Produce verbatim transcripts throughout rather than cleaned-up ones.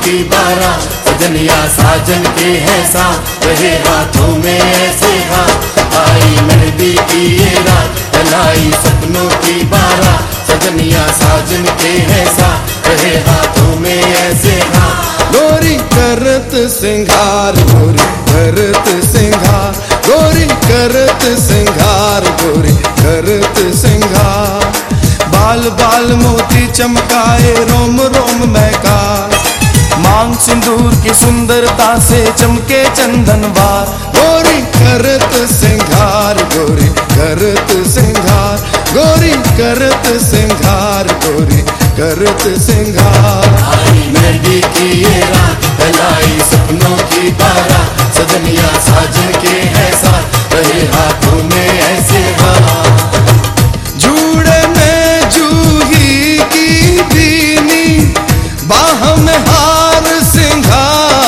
की बारात, सजनिया साजन के हैं साथ, रहे हाथों में ऐसे हाथ, आई मेहंदी की ये रात, लाई सपनों की बारात, सजनिया साजन के हैं साथ, रहे हाथों में ऐसे हाथ। गोरी करत सिंगार, गोरी करत सिंगार, गोरी करत सिंगार, गोरी करत सिंगार, बाल बाल मोती चमकाए, रोम रोम महका, मांग सिंदूर की सुंदरता से चमके चंदनवार, गोरी करत सिंगार, गोरी करत सिंगार, गोरी करत सिंगार, गोरी करत सिंगार। आई मेहंदी की ये रात, लाई सपनों की बारात, सजनिया साजन के हैं साथ, रहे हाथों में ऐसे हाथ। जूड़े में जूही की बीनी, बाह में हार सिंगार,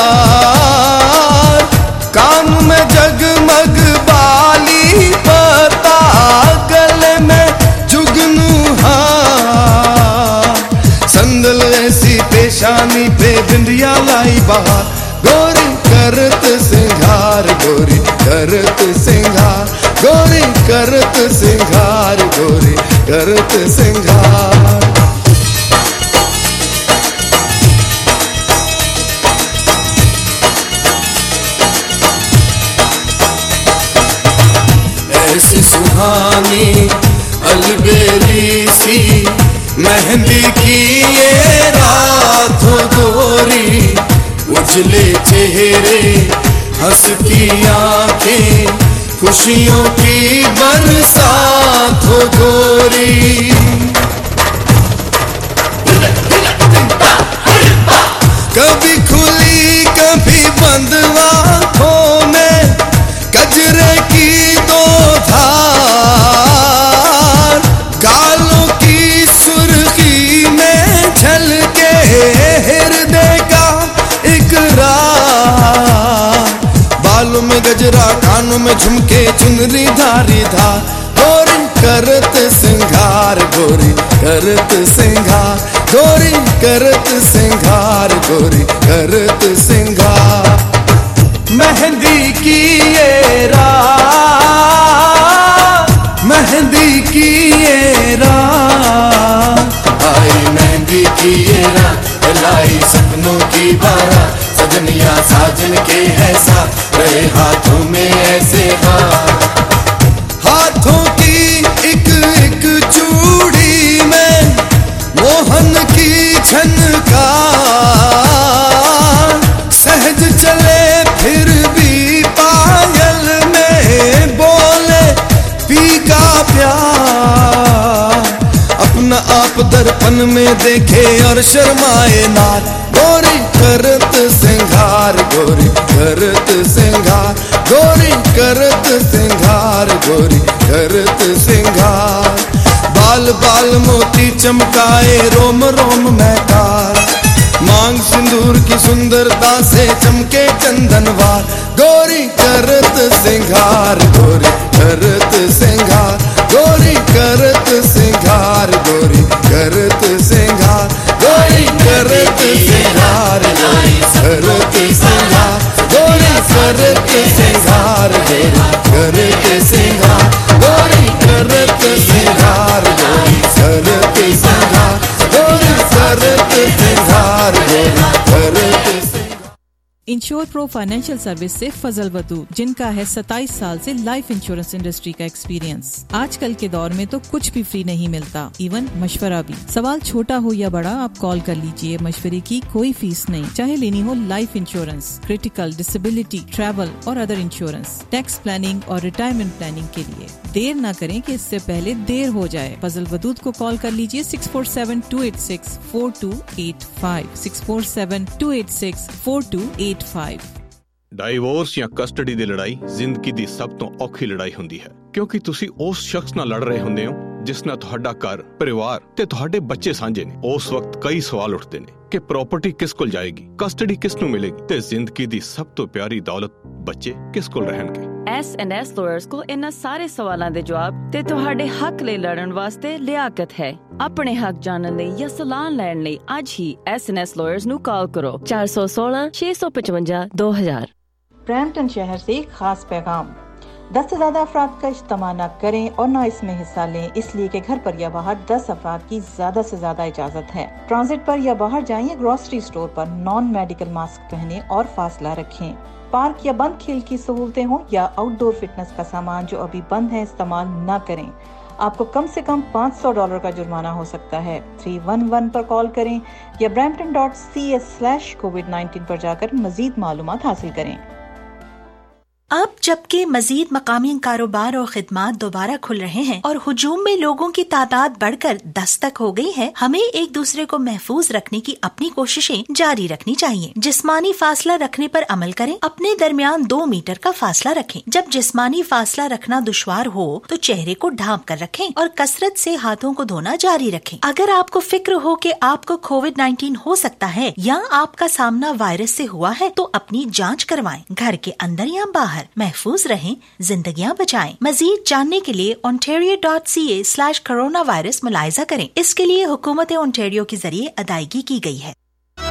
कान में जगमग बाली पता, गले में जुगनू हार, संदल ऐसी पेशानी पे बिंदिया लाई बहार, गोरी करत सिंगार, गोरी करत सिंगार, गोरी करत सिंगार, गोरी करत सिंगार। ऐसी सुहानी अलबेली सी मेहंदी की ये रात हो गोरी, उजले चेहरे हंसती आंखें, खुशियों की बरसात हो गोरी। कभी खुली कभी बंद आंखों में, गजरे की दो धार, गालों की सुर्खी में झलके हृदय का इकरार, बालों में गजरा, कानों में झुमके, चुनरी धारी धार, गोरी करत सिंगार, गोरी करत सिंगार, गोरी करत सिंगार, गोरी करत सिंगार। मेहंदी की ये रात, मेहंदी की ये रात, आई मेहंदी की ये रात, लाई सपनों की बारात, सजनिया साजन के हैं साथ, रहे हाथों में ऐसे हाथ। हाथों की एक एक चूड़ी में मोहन की झनकार, सहज चले फिर भी पायल में बोले पी का प्यार, अपना आप दर्पण में देखे और शर्माए नार, गोरी करत सिंगार, गोरी करत सिंगार, गोरी करत सिंगार, गोरी करत सिंगार, बाल बाल मोती चमकाए, रोम रोम महकार, मांग सिंदूर की सुंदरता से चमके चंदनवार, गोरी करत सिंगार, गोरी करत सिंगार, गोरी करत सिंगार, गोरी करत सिंगार, गोरी करत सिंगार, गोरी करत सिंगार, गोरी करत सिंगार, गोरी करत सिंगार, गोरी करत सिंगार, गोरी करत सिंगार, गोरी करत सिंगार, गोरी करत सिंगार। इंश्योर प्रो फाइनेंशियल सर्विस से फजल वदूद, जिनका है सत्ताईस साल से लाइफ इंश्योरेंस इंडस्ट्री का एक्सपीरियंस। आजकल के दौर में तो कुछ भी फ्री नहीं मिलता, इवन मशवरा भी। सवाल छोटा हो या बड़ा, आप कॉल कर लीजिए, मशवरे की कोई फीस नहीं। चाहे लेनी हो life insurance, critical, disability, travel और अदर इंश्योरेंस, टैक्स प्लानिंग और रिटायरमेंट प्लानिंग के लिए देर न करें कि इससे पहले देर हो जाए। फजल वदूद को कॉल कर लीजिए six four seven two eight six four two eight five, six four seven two eight six four two eight five. Divorce ਜਾਂ ਕਸਟਡੀ ਦੀ ਲੜਾਈ ਜ਼ਿੰਦਗੀ ਦੀ ਸਭ ਤੋਂ ਔਖੀ ਲੜਾਈ ਹੁੰਦੀ ਹੈ, ਕਿਉਂਕਿ ਤੁਸੀਂ ਉਸ ਸ਼ਖਸ ਨਾਲ ਲੜ ਰਹੇ ਹੁੰਦੇ ਹੋ ਜਿਸ ਨਾਲ ਤੁਹਾਡਾ ਘਰ, ਪਰਿਵਾਰ ਤੇ ਤੁਹਾਡੇ ਬੱਚੇ ਸਾਂਝੇ ਨੇ। ਉਸ ਵਕਤ ਕਈ ਸਵਾਲ ਉੱਠਦੇ ਨੇ ਕਿ ਪ੍ਰਾਪਰਟੀ ਕਿਸ ਕੋਲ ਜਾਏਗੀ, ਕਸਟਡੀ ਕਿਸ ਨੂੰ ਮਿਲੇਗੀ ਤੇ ਜ਼ਿੰਦਗੀ ਦੀ ਸਭ ਤੋਂ ਪਿਆਰੀ ਦੌਲਤ ਬੱਚੇ ਕਿਸ ਕੋਲ ਰਹਿਣਗੇ। ਐਸ ਐਂਡ ਐਸ ਲਾਇਰਸ ਕੋਲ ਇਹਨਾਂ ਸਾਰੇ ਸਵਾਲਾਂ ਦੇ ਜਵਾਬ ਤੇ ਤੁਹਾਡੇ ਹੱਕ ਲਈ ਲੜਨ ਵਾਸਤੇ ਲਿਆਕਤ ਹੈ। ਆਪਣੇ ਹੱਕ ਜਾਣਨ ਲਈ ਜਾਂ ਸਲਾਹ ਲੈਣ ਲਈ ਅੱਜ ਹੀ ਐਸ ਐਨ ਐਸ Lawyers ਨੂੰ ਕਾਲ ਕਰੋ ਚਾਰ ਸੌ सोलह छह सौ पचवंजा दो हजार। ब्रैम्पटन शहर से एक खास पैगाम, दस से ज्यादा अफराद का इज्तिमा न करें और न इसमें हिस्सा लें, इसलिए कि घर पर या बाहर दस अफराद की ज्यादा से ज्यादा इजाजत है। ट्रांजिट पर या बाहर जाएं या ग्रोसरी स्टोर पर नॉन मेडिकल मास्क पहनें और फासला रखें। पार्क या बंद खेल की सहूलतें हों या आउटडोर फिटनेस का सामान जो अभी बंद है इस्तेमाल न करें। आपको कम से कम पाँच सौ डॉलर का जुर्माना हो सकता है। थ्री वन वन पर कॉल करें या Brampton dot C S slash covid nineteen पर जाकर मजीद मालूमात हासिल करें। अब जबकि मजीद मकामी कारोबार और खिदमात दोबारा खुल रहे हैं और हुजूम में लोगों की तादाद बढ़कर दस तक हो गई है, हमें एक दूसरे को महफूज रखने की अपनी कोशिशें जारी रखनी चाहिए। जिस्मानी फासला रखने पर अमल करें, अपने दरमियान दो मीटर का फासला रखें। जब जिस्मानी फासला रखना दुश्वार हो तो चेहरे को ढांप कर रखें और कसरत से हाथों को धोना जारी रखें। अगर आपको फिक्र हो कि आपको कोविड नाइन्टीन हो सकता है या आपका सामना वायरस से हुआ है तो अपनी जाँच करवाएं। घर के अंदर या बाहर महफूज रहें, जिंदगियां बचाएं। मजीद जानने के लिए ontario dot c a slash coronavirus मुलायजा करें। इसके लिए हुकूमत ओंटारियो के जरिए अदायगी की गई है।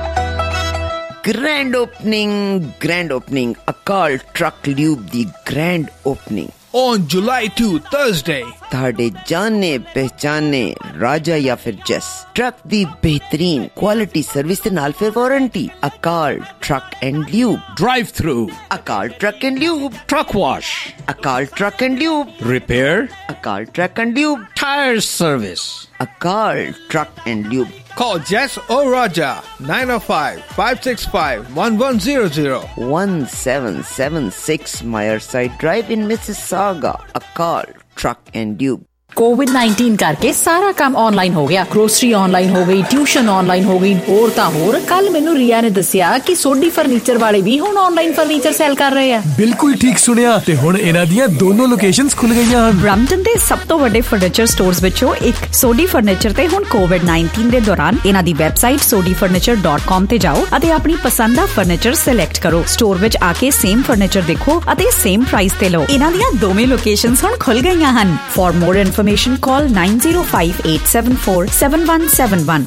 Grand opening grand opening Akal truck lube the grand opening on July second Thursday। ਤੁਹਾਡੇ ਜਾਣੇ ਪਹਿਚਾਨੇ ਰਾਜਾ ਜਾਂ ਫਿਰ ਜਸ ਟਰੱਕ ਦੀ ਬਿਹਤਰੀਨ ਕੁਆਲਿਟੀ ਸਰਵਿਸ ਦੇ ਨਾਲ ਫਿਰ warranty. Akal truck and lube drive through, Akal truck and lube truck wash, Akal truck and lube repair, Akal truck and lube tire service। Akal truck and lube Call Jess or Raja nine oh five, five six five, one one zero zero one seven seven six Myerside Drive in Mississauga। Akal Truck and Tube। Covid nineteen ਕਰਕੇ ਸਾਰਾ ਕੰਮ online ਹੋ ਗਿਆ। Grocery online ਹੋ ਗਈ, tuition online ਹੋ ਗਈ, ਹੋਰ ਤਾਂ ਹੋਰ। ਕੱਲ ਮੈਨੂੰ ਰੀਆ ਨੇ ਦੱਸਿਆ ਕਿ ਸੋਢੀ ਫਰਨੀਚਰ ਵਾਲੇ ਵੀ ਹੁਣ ਆਨਲਾਈਨ ਫਰਨੀਚਰ ਸੇਲ ਕਰ ਰਹੇ ਆ। ਬਿਲਕੁਲ ਠੀਕ ਸੁਣਿਆ, ਤੇ ਹੁਣ ਇਹਨਾਂ ਦੀਆਂ ਦੋਨੋਂ ਲੋਕੇਸ਼ਨਸ ਖੁੱਲ ਗਈਆਂ ਹਨ। ਬ੍ਰੈਂਪਟਨ ਦੇ ਸਭ ਤੋਂ ਵੱਡੇ ਫਰਨੀਚਰ ਸਟੋਰਸ ਵਿੱਚੋਂ ਇੱਕ ਸੋਢੀ ਫਰਨੀਚਰ ਤੇ ਹੁਣ ਕੋਵਿਡ ਨਾਈਨਟੀਨ ਦੇ ਦੌਰਾਨ ਇਹਨਾਂ ਦੀ website Sodhi furniture dot com ਤੇ ਜਾਓ ਅਤੇ ਆਪਣੀ ਪਸੰਦ ਦਾ ਫਰਨੀਚਰ ਸਿਲੈਕਟ ਕਰੋ। ਸਟੋਰ ਵਿੱਚ ਆ ਕੇ ਸੇਮ ਫਰਨੀਚਰ ਦੇਖੋ ਅਤੇ ਸੇਮ ਪ੍ਰਾਈਸ ਤੇ ਲਓ। ਇਹਨਾਂ ਦੀਆਂ ਦੋਵੇਂ ਲੋਕੇਸ਼ਨਸ ਹੁਣ ਖੁੱਲ ਗਈਆਂ ਹਨ। For more information call nine zero five eight seven four seven one seven one।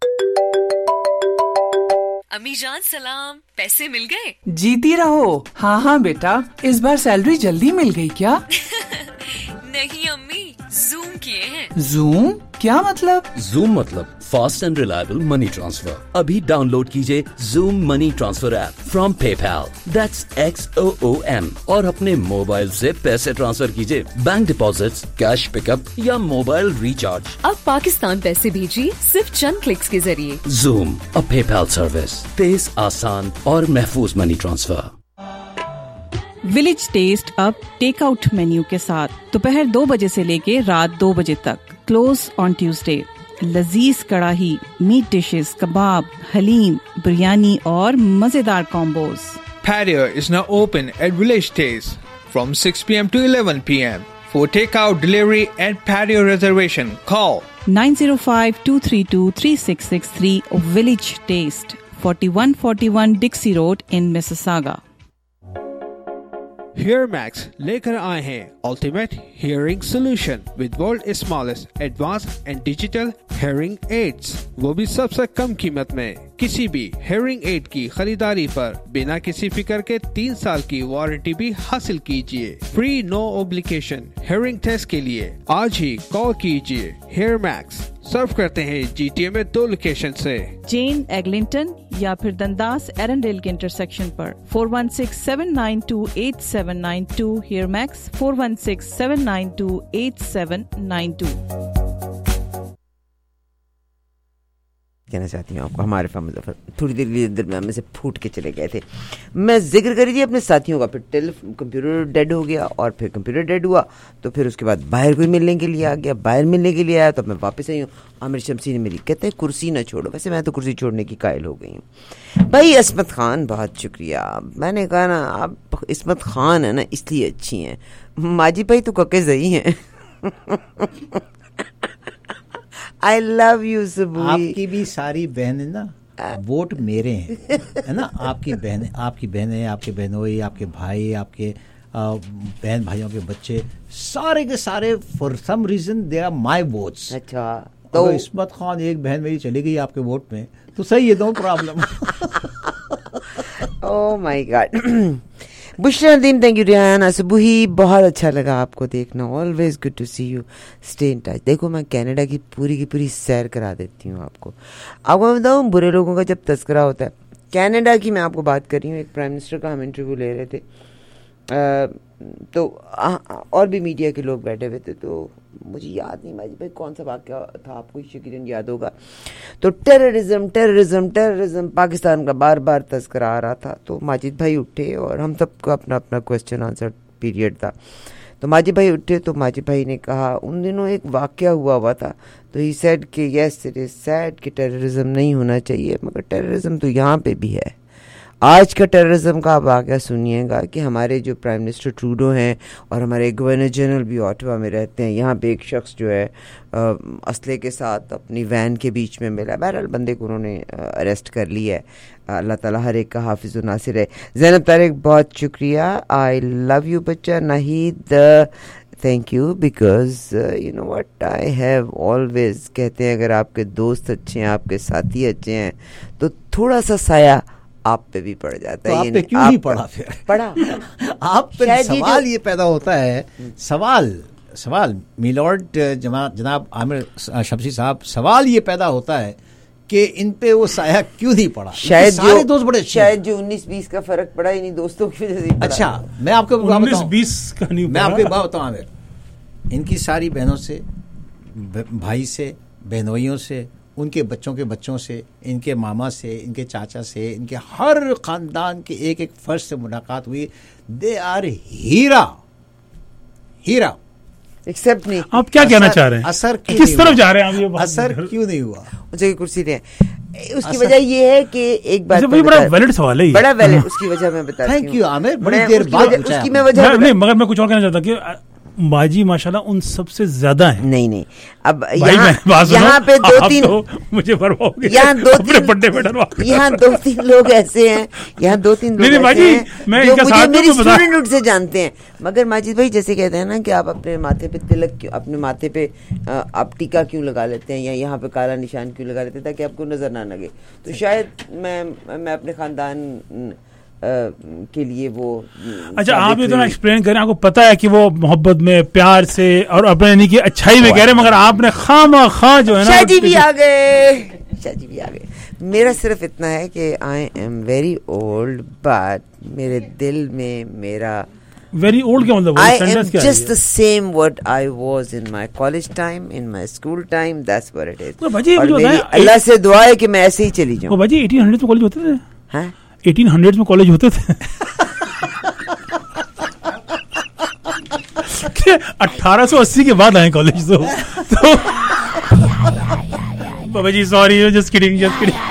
अम्मी जान सलाम, पैसे मिल गए? जीती रहो। हाँ हाँ बेटा, इस बार सैलरी जल्दी मिल गई क्या? नहीं अम्मी, जूम किए हैं। जूम क्या मतलब? जूम मतलब fast and reliable money transfer. अभी डाउनलोड कीजिए Xoom money transfer app from PayPal, that's X O O M, और अपने मोबाइल से पैसे ट्रांसफर कीजिए, बैंक डिपॉजिट्स, कैश पिकअप या मोबाइल रिचार्ज। अब पाकिस्तान पैसे भेजिए सिर्फ चंद क्लिक्स के जरिए। जूम, अ पेपैल सर्विस, तेज, आसान और महफूज मनी ट्रांसफर। विलेज टेस्ट अब टेक आउट मेन्यू के साथ दोपहर दो बजे से लेके रात दो बजे तक, क्लोज ऑन ट्यूसडे। लजीज कड़ाही, मीट डिशेस, कबाब, हलीम, बिरयानी और मजेदार combos. Patio is now open at Village Taste from six p m to eleven p m For takeout, delivery and patio reservation, call nine zero five two three two three six six three or Village Taste, forty-one forty-one Dixie Road in Mississauga। HearMax लेकर आए हैं Ultimate Hearing Solution with world smallest advanced and digital hearing aids, वो भी सबसे कम कीमत में। किसी भी hearing aid की खरीदारी पर बिना किसी फिक्र के तीन साल की वारंटी भी हासिल कीजिए। Free no obligation hearing test के लिए आज ही कॉल कीजिए। HearMax सर्व करते हैं जीटीए में दो लोकेशन से, जेन एग्लिंटन या फिर दंदास एरनडेल के इंटरसेक्शन पर। Four one six seven nine two eight seven nine two HearMax four one six seven nine two eight seven nine two. कहना चाहती हूँ आपको, हमारे फार्म मुजफ्फर थोड़ी देर के लिए दरमियान में से फूट के चले गए थे। मैं जिक्र करी थी अपने साथियों का, फिर टेलीफोन कंप्यूटर डेड हो गया और फिर कंप्यूटर डेड हुआ, तो फिर उसके बाद बाहर कोई मिलने के लिए आ गया। बाहर मिलने के लिए आया तो मैं वापस आई हूँ। आमिर शमसी ने मेरी कहते हैं कुर्सी ना छोड़ो, वैसे मैं तो कुर्सी छोड़ने की कायल हो गई हूँ। भाई इसमत खान बहुत शुक्रिया। मैंने कहा ना आप इसमत खान है ना इसलिए अच्छी हैं, माजी भाई तो कके सही हैं। I love you Sabuhi. आपकी भी सारी बहनें ना वोट मेरे हैं, है ना। आपकी बहनें आपकी बहनें आपके बहनोई, आपके भाई, आपके बहन भाइयों के बच्चे, सारे के सारे for some reason they are my votes. अच्छा, تو عصمت خان ایک بہن میری چلی گئی آپ کے ووٹ میں تو صحیح ہے, no problem. O my God. Bushra Nadeem, thank you. Rehana Sabuhi, بہت اچھا لگا آپ کو دیکھنا. Always good to see you, stay in touch. دیکھو میں کینیڈا کی پوری کی پوری سیر کرا دیتی ہوں آپ کو. آپ کو میں بتاؤں برے لوگوں کا جب تذکرہ ہوتا ہے, کینیڈا کی میں آپ کو بات کر رہی ہوں. ایک پرائم منسٹر کا ہم انٹرویو لے رہے تھے تو اور بھی میڈیا کے لوگ بیٹھے ہوئے تھے, تو مجھے یاد نہیں ماجد بھائی کون سا واقعہ تھا, آپ کو یقیناً یاد ہوگا. تو ٹیررزم ٹیررزم ٹیررزم پاکستان کا بار بار تذکرہ آ رہا تھا. تو ماجد بھائی اٹھے اور ہم سب کا اپنا اپنا کوشچن آنسر پیریڈ تھا. تو ماجد بھائی اٹھے تو ماجد بھائی نے کہا ان دنوں ایک واقعہ ہوا ہوا تھا. تو ہی سیڈ کہ یس اٹ از سیڈ کہ ٹیررزم نہیں ہونا چاہیے, مگر ٹیررزم تو یہاں پہ بھی ہے. آج کا ٹیررزم کا آپ واقعہ سنیے گا کہ ہمارے جو پرائم منسٹر ٹروڈو ہیں اور ہمارے گورنر جنرل بھی اوٹوا میں رہتے ہیں. یہاں پہ ایک شخص جو ہے اسلحے کے ساتھ اپنی وین کے بیچ میں ملا. بہرحال بندے کو انہوں نے اریسٹ کر لیا ہے. اللہ تعالیٰ ہر ایک کا حافظ و ناصر ہے. زینب طارق بہت شکریہ. آئی لو یو بچہ. Nahid thank you because you know what I have always, کہتے ہیں اگر آپ کے دوست اچھے ہیں, آپ کے ساتھی اچھے ہیں, تو تھوڑا سا سایہ آپ پہ بھی پڑ جاتا ہے. آپ پہ کیوں نہیں پڑا پھر؟ پڑا آپ پہ. سوال یہ پیدا ہوتا ہے, سوال سوال میلارڈ جناب عامر شمسی صاحب, سوال یہ پیدا ہوتا ہے کہ ان پہ وہ سایہ کیوں نہیں پڑا؟ شاید سارے دوست بڑے, شاید جو انیس بیس کا فرق پڑا ہی نہیں, دوستوں کی وجہ سے. اچھا میں آپ کو انیس بیس کا نہیں, میں آپ کو بات بتاؤں عامر, ان کی ساری بہنوں سے, بھائی سے, بہنوئیوں سے, ان کے بچوں کے بچوں سے, ان کے ماما سے, ان کے چاچا سے, ان کے ہر خاندان کے ایک ایک فرد سے ملاقات ہوئی. دے آر ہیرا ہیرا ایکسپٹ نہیں. آپ کیا کہنا چاہ رہے ہیں؟ اثر کس طرف جا رہے ہیں آپ؟ اثر کیوں نہیں ہوا؟ مجھے کرسی دیں. اس کی وجہ یہ ہے کہ ایک بات بڑا ویلڈ سوال ہے, بڑا ویلڈ. اس کی وجہ میں بتاتا ہوں. تھینک یو عامر, بڑی دیر بعد اس کی میں وجہ نہیں, مگر میں کچھ اور کہنا چاہتا کہ باجی ماشاءاللہ ان سب سے زیادہ ہیں. نہیں نہیں, اب یہاں پہ دو تین مجھے فرما ہو گیا, یہاں دو تین یہاں دو تین لوگ ایسے ہیں, یہاں دو تین لوگ ایسے ہیں جو مجھے میری اسٹوڈنٹ سے جانتے ہیں. مگر ماجد بھائی جیسے کہتے ہیں نا کہ آپ اپنے ماتھے پہ تلک کیوں, اپنے ماتھے پہ آپ ٹیکا کیوں لگا لیتے ہیں یا یہاں پہ کالا نشان کیوں لگا لیتے ہیں تاکہ آپ کو نظر نہ لگے. تو شاید میں میں اپنے خاندان کے لیے وہ. اچھا آپ یہ تو نا ایکسپلین کریں, آپ کو پتا ہے کہ وہ محبت میں, پیار سے اور اپنے یعنی کہ اچھائی میں کہہ رہے, مگر آپ نے خواہ خواہ جو ہے نا. شاہ جی بھی آ گئے, شاہ جی بھی آ گئے. میرا صرف اتنا ہے کہ I am very old, but میرے دل میں میرا ویری اولڈ کیا مطلب, I am just the same what I was in my college time, in my school time, that's what it is. اور میری اللہ سے دعا ہے کہ میں ایسے ہی چلی جاؤں. بھائی ایٹین ہنڈریڈ میں کالج ہوتے تھے. ہاں ایٹین ہنڈریڈ میں کالج ہوتے تھے. اٹھارہ سو اسی کے بعد آئے کالج. تو بابا جی sorry, just kidding just kidding.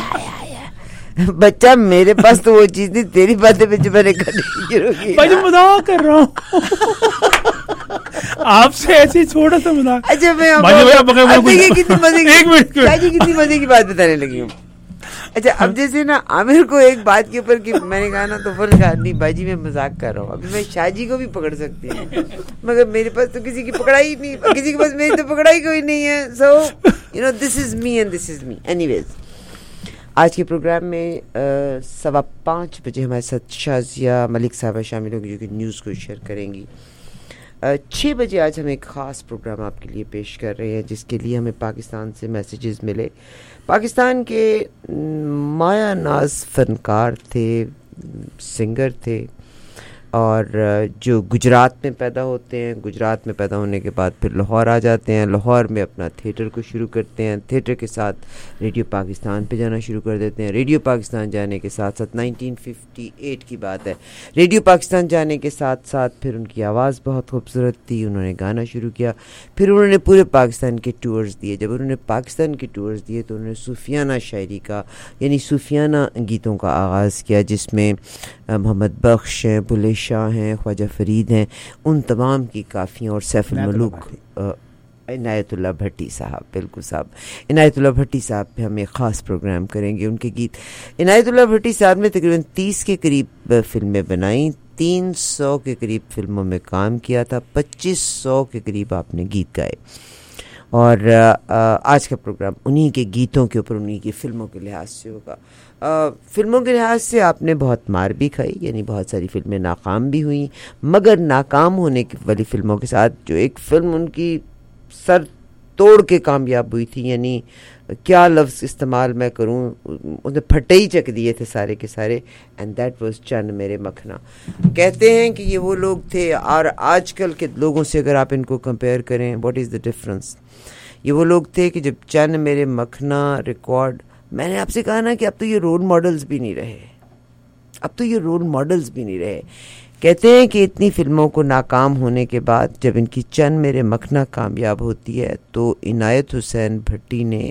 بچہ میرے پاس تو وہ چیز نہیں, تیری باتیں پہ جو میں نے کرنی شروع کی. بھائی مذاق کر رہا ہوں آپ سے, ایسے چھوٹا سا مذاق. اچھا میں کتنی مزے کی بات بتانے لگی ہوں. اچھا اب جیسے نا عامر کو ایک بات کے اوپر کہ میں نے کہا نا تو فل کہا نہیں بھائی جی میں مذاق کر رہا ہوں. ابھی میں شاہ جی کو بھی پکڑ سکتی ہوں, مگر میرے پاس تو کسی کی پکڑائی نہیں, کسی کے پاس میری تو پکڑائی کوئی نہیں ہے. So you know this is me and this is me. Anyways آج کے پروگرام میں سوا پانچ بجے ہمارے ساتھ شازیہ ملک صاحبہ شامل ہوگی جو کہ نیوز کو شیئر کریں گی. چھ بجے آج ہم ایک خاص پروگرام آپ کے لیے پیش کر رہے ہیں جس کے لیے ہمیں پاکستان سے میسیجز ملے. پاکستان کے مایا ناز فنکار تھے, سنگر تھے, اور جو گجرات میں پیدا ہوتے ہیں, گجرات میں پیدا ہونے کے بعد پھر لاہور آ جاتے ہیں, لاہور میں اپنا تھیٹر کو شروع کرتے ہیں, تھیٹر کے ساتھ ریڈیو پاکستان پہ جانا شروع کر دیتے ہیں. ریڈیو پاکستان جانے کے ساتھ ساتھ نائنٹین ففٹی ایٹ کی بات ہے, ریڈیو پاکستان جانے کے ساتھ ساتھ پھر ان کی آواز بہت خوبصورت تھی, انہوں نے گانا شروع کیا, پھر انہوں نے پورے پاکستان کے ٹورز دیے. جب انہوں نے پاکستان کے ٹورز دیے تو انہوں نے صوفیانہ شاعری کا یعنی صوفیانہ گیتوں کا آغاز کیا, جس میں محمد بخش ہیں, بلے شاہ ہیں, خواجہ فرید ہیں, ان تمام کی کافیاں, اور سیف الملوک عنایت اللہ بھٹی صاحب, بالکل صاحب عنایت اللہ بھٹی صاحب پہ ہم ایک خاص پروگرام کریں گے. ان کے گیت, عنایت اللہ بھٹی صاحب نے تقریباً تیس کے قریب فلمیں بنائیں, تین سو کے قریب فلموں میں کام کیا تھا, پچیس سو کے قریب آپ نے گیت گائے. اور آج کا پروگرام انہی کے گیتوں کے اوپر, انہی کی فلموں کے لحاظ سے ہوگا. فلموں کے لحاظ سے آپ نے بہت مار بھی کھائی, یعنی بہت ساری فلمیں ناکام بھی ہوئیں, مگر ناکام ہونے والی فلموں کے ساتھ جو ایک فلم ان کی سر توڑ کے کامیاب ہوئی تھی, یعنی کیا لفظ استعمال میں کروں, انہیں پھٹے ہی چک دیے تھے سارے کے سارے, اینڈ دیٹ واز چند میرے مکھنا. کہتے ہیں کہ یہ وہ لوگ تھے, اور آج کل کے لوگوں سے اگر آپ ان کو کمپیئر کریں, واٹ از دا ڈفرنس. یہ وہ لوگ تھے کہ جب چند میرے مکھنا ریکارڈ, میں نے آپ سے کہا نا کہ اب تو یہ رول ماڈلز بھی نہیں رہے, اب تو یہ رول ماڈلز بھی نہیں رہے. کہتے ہیں کہ اتنی فلموں کو ناکام ہونے کے بعد جب ان کی چند میرے مکھنا کامیاب ہوتی ہے تو عنایت حسین بھٹی نے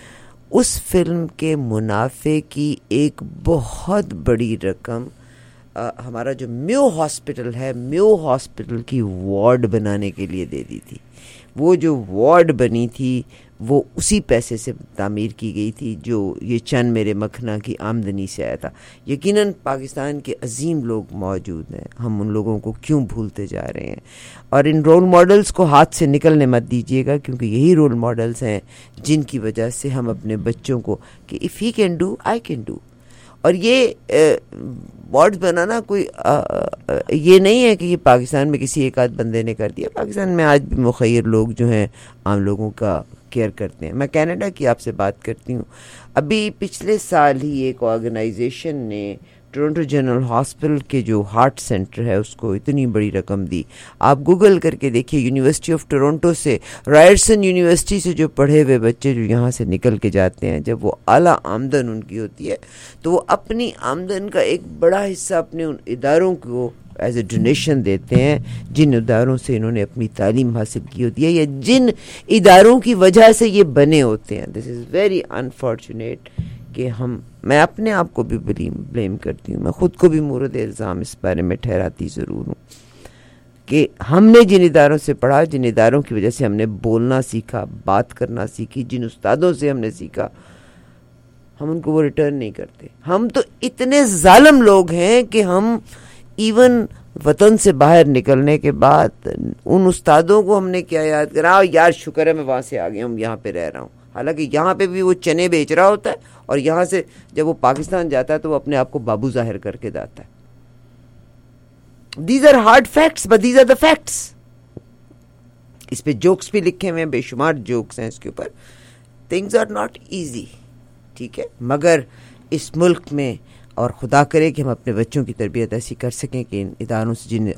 اس فلم کے منافع کی ایک بہت بڑی رقم آ, ہمارا جو میو ہاسپٹل ہے, میو ہاسپٹل کی وارڈ بنانے کے لیے دے دی تھی. وہ جو وارڈ بنی تھی وہ اسی پیسے سے تعمیر کی گئی تھی جو یہ چند میرے مکھنا کی آمدنی سے آیا تھا. یقیناً پاکستان کے عظیم لوگ موجود ہیں, ہم ان لوگوں کو کیوں بھولتے جا رہے ہیں, اور ان رول ماڈلز کو ہاتھ سے نکلنے مت دیجیے گا, کیونکہ یہی رول ماڈلز ہیں جن کی وجہ سے ہم اپنے بچوں کو کہ if he can do I can do. اور یہ وارڈز بنانا کوئی آ, آ, یہ نہیں ہے کہ یہ پاکستان میں کسی ایک آدھ بندے نے کر دیا. پاکستان میں آج بھی مخیر لوگ جو ہیں عام لوگوں کا کیئر کرتے ہیں. میں کینیڈا کی آپ سے بات کرتی ہوں. ابھی پچھلے سال ہی ایک آرگنائزیشن نے ٹورنٹو جنرل ہاسپٹل کے جو ہارٹ سینٹر ہے اس کو اتنی بڑی رقم دی. آپ گوگل کر کے دیکھیے, یونیورسٹی آف ٹورنٹو سے, رائرسن یونیورسٹی سے جو پڑھے ہوئے بچے جو یہاں سے نکل کے جاتے ہیں, جب وہ اعلیٰ آمدن ان کی ہوتی ہے تو وہ اپنی آمدن کا ایک بڑا حصہ اپنے ان اداروں کو ایز اے ڈونیشن دیتے ہیں جن اداروں سے انہوں نے اپنی تعلیم حاصل کی ہوتی ہے یا جن اداروں کی وجہ سے یہ بنے ہوتے ہیں. دس از ویری انفارچونیٹ کہ ہم, میں اپنے آپ کو بھی بلیم کرتی ہوں, میں خود کو بھی مورد الزام اس بارے میں ٹھہراتی ضرور ہوں کہ ہم نے جن اداروں سے پڑھا, جن اداروں کی وجہ سے ہم نے بولنا سیکھا, بات کرنا سیکھی, جن استادوں سے ہم نے سیکھا, ہم ان کو وہ ریٹرن نہیں کرتے. ہم تو اتنے ظالم لوگ ہیں کہ ہم ایون وطن سے باہر نکلنے کے بعد ان استادوں کو ہم نے کیا یاد کرا, یار شکر ہے میں وہاں سے آ گیا ہوں, یہاں پہ رہ رہا ہوں. حالانکہ یہاں پہ بھی وہ چنے بیچ رہا ہوتا ہے اور یہاں سے جب وہ پاکستان جاتا ہے تو وہ اپنے آپ کو بابو ظاہر کر کے جاتا ہے. These are hard facts but these are the facts. اس پہ جوکس بھی لکھے ہوئے ہیں, بے شمار جوکس ہیں اس کے اوپر. تھنگز آر ناٹ ایزی, ٹھیک ہے, مگر اس ملک میں, اور خدا کرے کہ ہم اپنے بچوں کی تربیت ایسی کر سکیں کہ ان اداروں سے, جن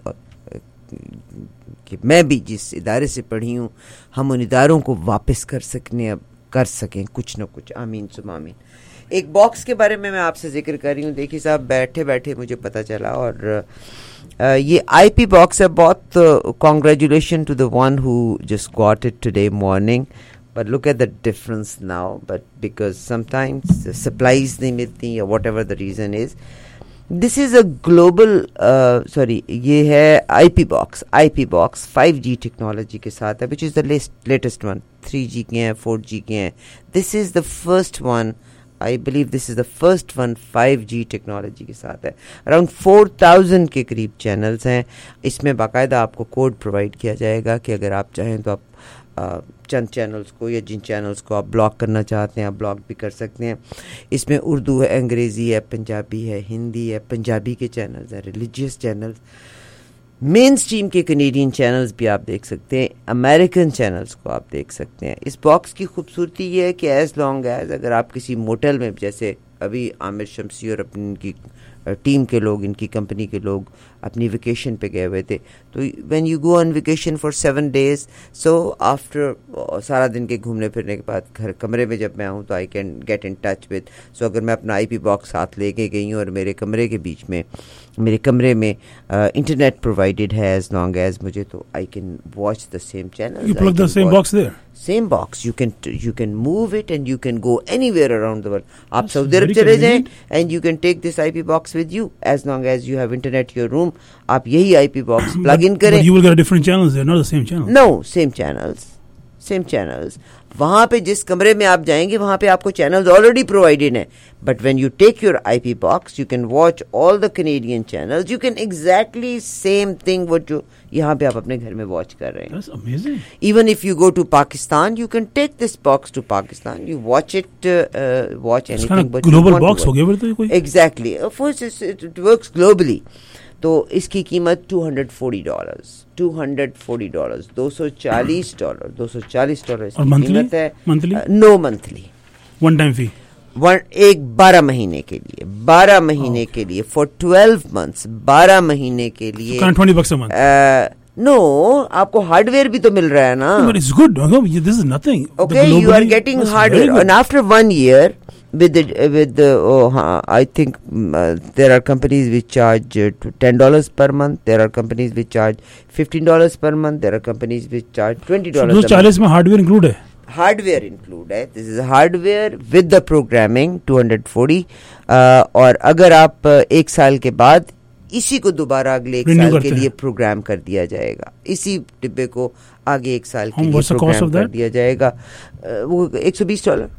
کہ میں بھی جس ادارے سے پڑھی ہوں, ہم ان اداروں کو واپس کر سکیں, اب کر سکیں کچھ نہ کچھ. آمین سم آمین. ایک باکس کے بارے میں میں آپ سے ذکر کر رہی ہوں. دیکھیے صاحب, بیٹھے بیٹھے مجھے پتہ چلا, اور یہ آئی پی باکس ہے. بہت congratulation to the one who just got it today morning, but look at the difference now. But because sometimes supplies نہیں ملتی یا whatever the reason is. This is a global, sorry یہ ہے I P box. I P box five G technology کے ساتھ ہے, which is the latest one. Three G کے ہیں, فور جی کے ہیں. This is the first one, I believe this is the first one five G technology کے ساتھ ہے. اراؤنڈ فور تھاؤزینڈ کے قریب چینلز ہیں. اس میں باقاعدہ آپ کو کوڈ پرووائڈ کیا جائے گا کہ اگر آپ چاہیں تو آپ چند چینلز کو یا جن چینلز کو آپ بلاک کرنا چاہتے ہیں آپ بلاک بھی کر سکتے ہیں. اس میں اردو ہے, انگریزی ہے, پنجابی ہے, ہندی ہے. پنجابی کے چینلز ہیں, ریلیجیس چینلز, مین اسٹریم کے کینیڈین چینلز بھی آپ دیکھ سکتے ہیں, امریکن چینلز کو آپ دیکھ سکتے ہیں. اس باکس کی خوبصورتی یہ ہے کہ ایز لانگ ایز اگر آپ کسی موٹل میں, جیسے ابھی عامر شمسی اور اپنی ان کی ٹیم کے لوگ, ان کی کمپنی کے لوگ اپنی ویکیشن پہ گئے ہوئے تھے, تو when you go on vacation for seven days, so after سارا دن کے گھومنے پھرنے کے بعد گھر کمرے میں جب میں ہوں تو I can get in touch with. So اگر میں اپنا آئی پی باکس ساتھ لے کے گئی ہوں اور میرے کمرے کے بیچ میں, میرے کمرے میں انٹرنیٹ پرووائڈیڈ ہے ایز لانگ ایز مجھے, تو I can watch the same channel. You plug the same box there? Same box. You can you can move it and you can go anywhere around the world. آپ سعودی عرب چلے جائیں and you can take this I P box with you as long as you have internet your room. آپ یہی آئی پی box plug in کریں. But you will get different channels there, not the same channel. No, same channels. same channels. وہاں پہ جس کمرے میں آپ جائیں گے وہاں پہ آپ کو چینلز آلریڈی پرووائڈیڈ ہیں. But when you take your I P box you can watch all the Canadian channels. You can exactly same thing وہ جو یہاں پہ آپ اپنے گھر میں واچ کر رہے ہیں. Even if you go to Pakistan you can take this box to Pakistan. You watch it watch anything. Global box ہو گیا پھر تو کوئی. Exactly it works globally. تو اس کی قیمت two hundred forty dollars two hundred forty dollars دو سو چالیس ڈالر دو سو چالیس ڈالر اس کی قیمت ہے. No monthly, one time fee, one ایک بارہ مہینے کے لیے بارہ مہینے کے لیے فار ٹویلو منتھس بارہ مہینے کے لیے twenty bucks a month. No آپ کو ہارڈ ویئر بھی تو مل رہا ہے نا. It's good, this is nothing. Okay you are getting hardware and after one year with the, with the, oh, uh, I think um, uh, there are companies which charge uh, ten dollars per month. There are companies which charge fifteen dollars per month. There are companies which charge twenty dollars. So those charges mein hardware include hai? Hardware include hai. This is hardware with the programming two hundred forty. uh, اور اگر آپ ایک سال کے بعد اسی کو دوبارہ اگلے ایک سال کے لیے پروگرام کر دیا جائے گا, اسی ڈبے کو آگے ایک سال کے لیے پروگرام کر دیا جائے گا, وہ ایک سو بیس ڈالر.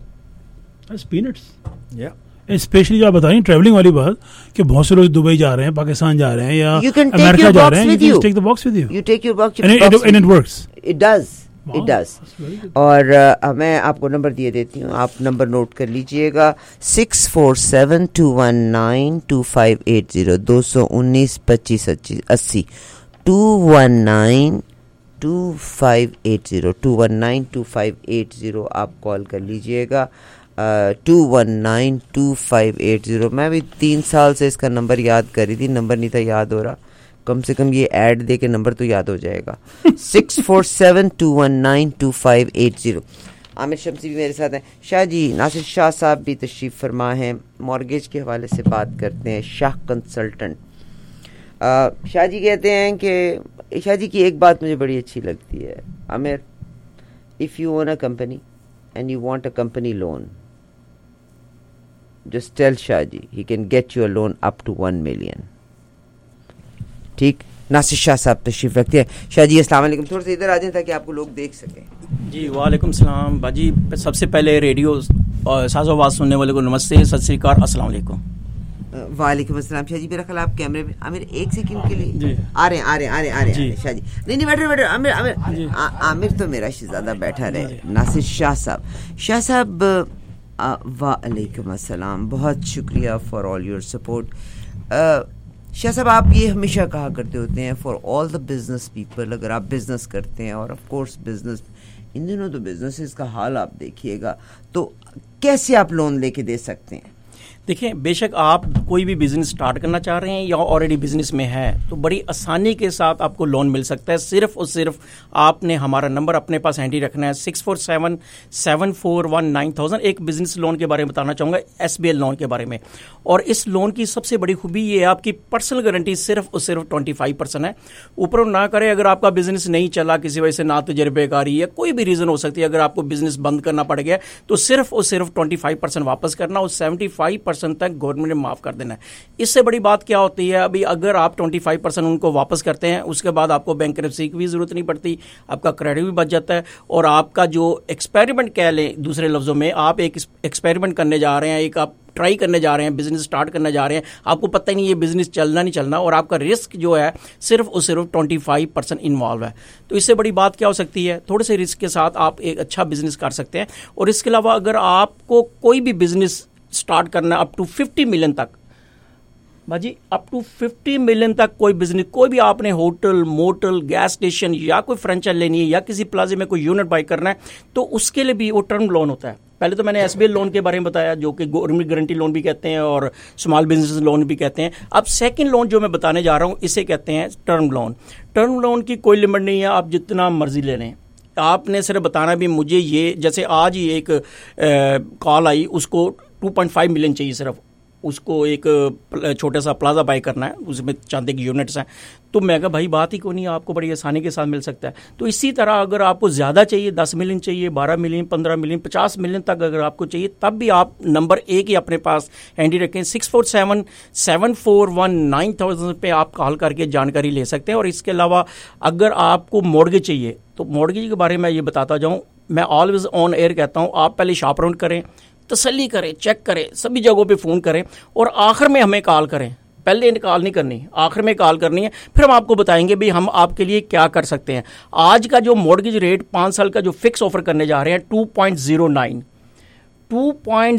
اسپیشلی جو آپ بتا رہی ہیں ٹریولنگ والی بات کہ بہت سے لوگ دبئی جا رہے ہیں, پاکستان جا رہے ہیں یا امریکہ جا رہے ہیں, you take the box with you. You take your box and it works. It does. It does. اور میں آپ کو نمبر دیے دیتی ہوں, آپ نمبر نوٹ کر لیجئے گا six four seven two one nine two five eight zero دو سو انیس پچیس اسی two one nine two five eight zero two one nine two five eight zero آپ کال کر لیجئے گا. Two one nine two five eight zero. میں بھی تین سال سے اس کا نمبر یاد کر رہی تھی, نمبر نہیں تھا یاد ہو رہا. کم سے کم یہ ایڈ دے کے نمبر تو یاد ہو جائے گا. Six four seven two one nine two five eight zero. Aamir Shamsi بھی میرے ساتھ ہیں. شاہ جی ناصر شاہ صاحب بھی تشریف فرما ہیں, مارگیج کے حوالے سے بات کرتے ہیں. شاہ کنسلٹنٹ. شاہ جی کہتے ہیں کہ شاہ جی کی ایک بات مجھے بڑی اچھی لگتی ہے. Aamir, if you own a company and you want a company loan, just tell Shaji he can get you a loan up to one million. ٹھیک, ناصر شاہ صاحب تشریف رکھتے ہیں. شاہ جی السلام علیکم, تھوڑا سا ادھر آ جائیں تاکہ آپ کو لوگ دیکھ سکیں. جی وعلیکم السلام باجی. سب سے پہلے ریڈیو اور ساز و آواز سننے والے کو نمستے, ست سری اکال, السلام علیکم. وعلیکم السلام. شاہ جی میرا خیال آپ کیمرے میں عامر ایک سیکنڈ کے لیے آ رہے ہیں آ رہے ہیں آ رہے ہیں آ رہے ہیں شاہ جی. نہیں نہیں بیٹھے بیٹھے عامر عامر عامر تو میرا شہزادہ بیٹھا رہے. ناصر شاہ صاحب. شاہ صاحب وعلیکم السلام, بہت شکریہ for all your support. Shah صاحب آپ یہ ہمیشہ کہا کرتے ہوتے ہیں for all the business people, اگر آپ بزنس کرتے ہیں, اور آف کورس بزنس ان دنوں تو بزنسز کا حال آپ دیکھیے گا, تو کیسے آپ لون لے کے دے سکتے ہیں؟ دیکھیں بے شک آپ کوئی بھی بزنس سٹارٹ کرنا چاہ رہے ہیں یا آلریڈی بزنس میں ہے تو بڑی آسانی کے ساتھ آپ کو لون مل سکتا ہے. صرف اور صرف آپ نے ہمارا نمبر اپنے پاس ہینڈی رکھنا ہے, six four seven seven four one nine thousand. ایک بزنس لون کے بارے میں بتانا چاہوں گا, ایس بی ایل لون کے بارے میں. اور اس لون کی سب سے بڑی خوبی یہ ہے آپ کی پرسنل گارنٹی صرف اور صرف ٹوئنٹی فائیو پرسینٹ ہے. اوپر نہ کرے اگر آپ کا بزنس نہیں چلا کسی وجہ سے, نہ تجربے کاری یا کوئی بھی ریزن ہو سکتی ہے, اگر آپ کو بزنس بند کرنا پڑ گیا تو صرف اور صرف ٹوئنٹی فائیو پرسینٹ واپس کرنا اور سیونٹی فائیو پرسینٹ تک گورنمنٹ معاف کر دینا ہے. اس سے بڑی بات کیا ہوتی ہے, ابھی اگر آپ ٹوئنٹی فائیو پرسینٹ ان کو واپس کرتے ہیں اس کے بعد آپ کو بینکرپسی کی بھی ضرورت نہیں پڑتی, آپ کا کریڈٹ بھی بچ جاتا ہے. اور آپ کا جو ایکسپیریمنٹ کہہ لیں دوسرے لفظوں میں, آپ ایک ایکسپیریمنٹ کرنے جا رہے ہیں, ایک آپ ٹرائی کرنے جا رہے ہیں, بزنس سٹارٹ کرنے جا رہے ہیں, آپ کو پتہ ہی نہیں یہ بزنس چلنا نہیں چلنا, اور آپ کا رسک جو ہے صرف اور صرف ٹوئنٹی فائیو پرسینٹ انوالو ہے. تو اس سے بڑی بات کیا ہو سکتی ہے, تھوڑے سے رسک کے ساتھ آپ ایک اچھا بزنس کر سکتے ہیں. اور اس کے علاوہ اگر آپ کو کوئی بھی بزنس سٹارٹ کرنا ہے اپ ٹو ففٹی ملین تک, باجی اپ ٹو ففٹی ملین تک کوئی بزنس, کوئی بھی آپ نے ہوٹل, موٹل, گیس اسٹیشن یا کوئی فرنچائز لینی ہے یا کسی پلازے میں کوئی یونٹ بائی کرنا ہے تو اس کے لیے بھی وہ ٹرم لون ہوتا ہے. پہلے تو میں نے ایس بی ایل لون کے بارے میں بتایا جو کہ گورنمنٹ گارنٹی لون بھی کہتے ہیں اور اسمال بزنس لون بھی کہتے ہیں. اب سیکنڈ لون جو میں بتانے جا رہا ہوں اسے کہتے ہیں ٹرم لون. ٹرم لون کی کوئی لمٹ نہیں ہے, آپ جتنا مرضی لے لیں. آپ نے صرف بتانا بھی مجھے یہ, جیسے آج ہی ایک کال آئی, اس کو ٹو پوائنٹ فائیو ملین چاہیے صرف, اس کو ایک چھوٹا سا پلازا بائی کرنا ہے, اس میں چاندے کی یونٹس ہیں. تو میں کہا بھائی بات ہی کو نہیں, آپ کو بڑی آسانی کے ساتھ مل سکتا ہے. تو اسی طرح اگر آپ کو زیادہ چاہیے, دس ملین چاہیے, بارہ ملین, پندرہ ملین, پچاس ملین تک اگر آپ کو چاہیے, تب بھی آپ نمبر ایک ہی اپنے پاس ہینڈی رکھیں, six four seven seven four one nine thousand پہ آپ کال کر کے جانکاری لے سکتے ہیں. اور اس کے علاوہ اگر آپ کو مورگیج چاہیے تو مورگیج کے بارے میں یہ بتاتا جاؤں, میں آلویز آن ایئر کہتا ہوں آپ پہلے شاپ راؤنڈ کریں, تسلی کریں, چیک کریں, سبھی جگہوں پہ فون کریں اور آخر میں ہمیں کال کریں. پہلے کال نہیں کرنی, آخر میں کال کرنی ہے, پھر ہم آپ کو بتائیں گے بھی ہم آپ کے لیے کیا کر سکتے ہیں. آج کا جو مورگیج ریٹ پانچ سال کا جو فکس آفر کرنے جا رہے ہیں two point zero nine two point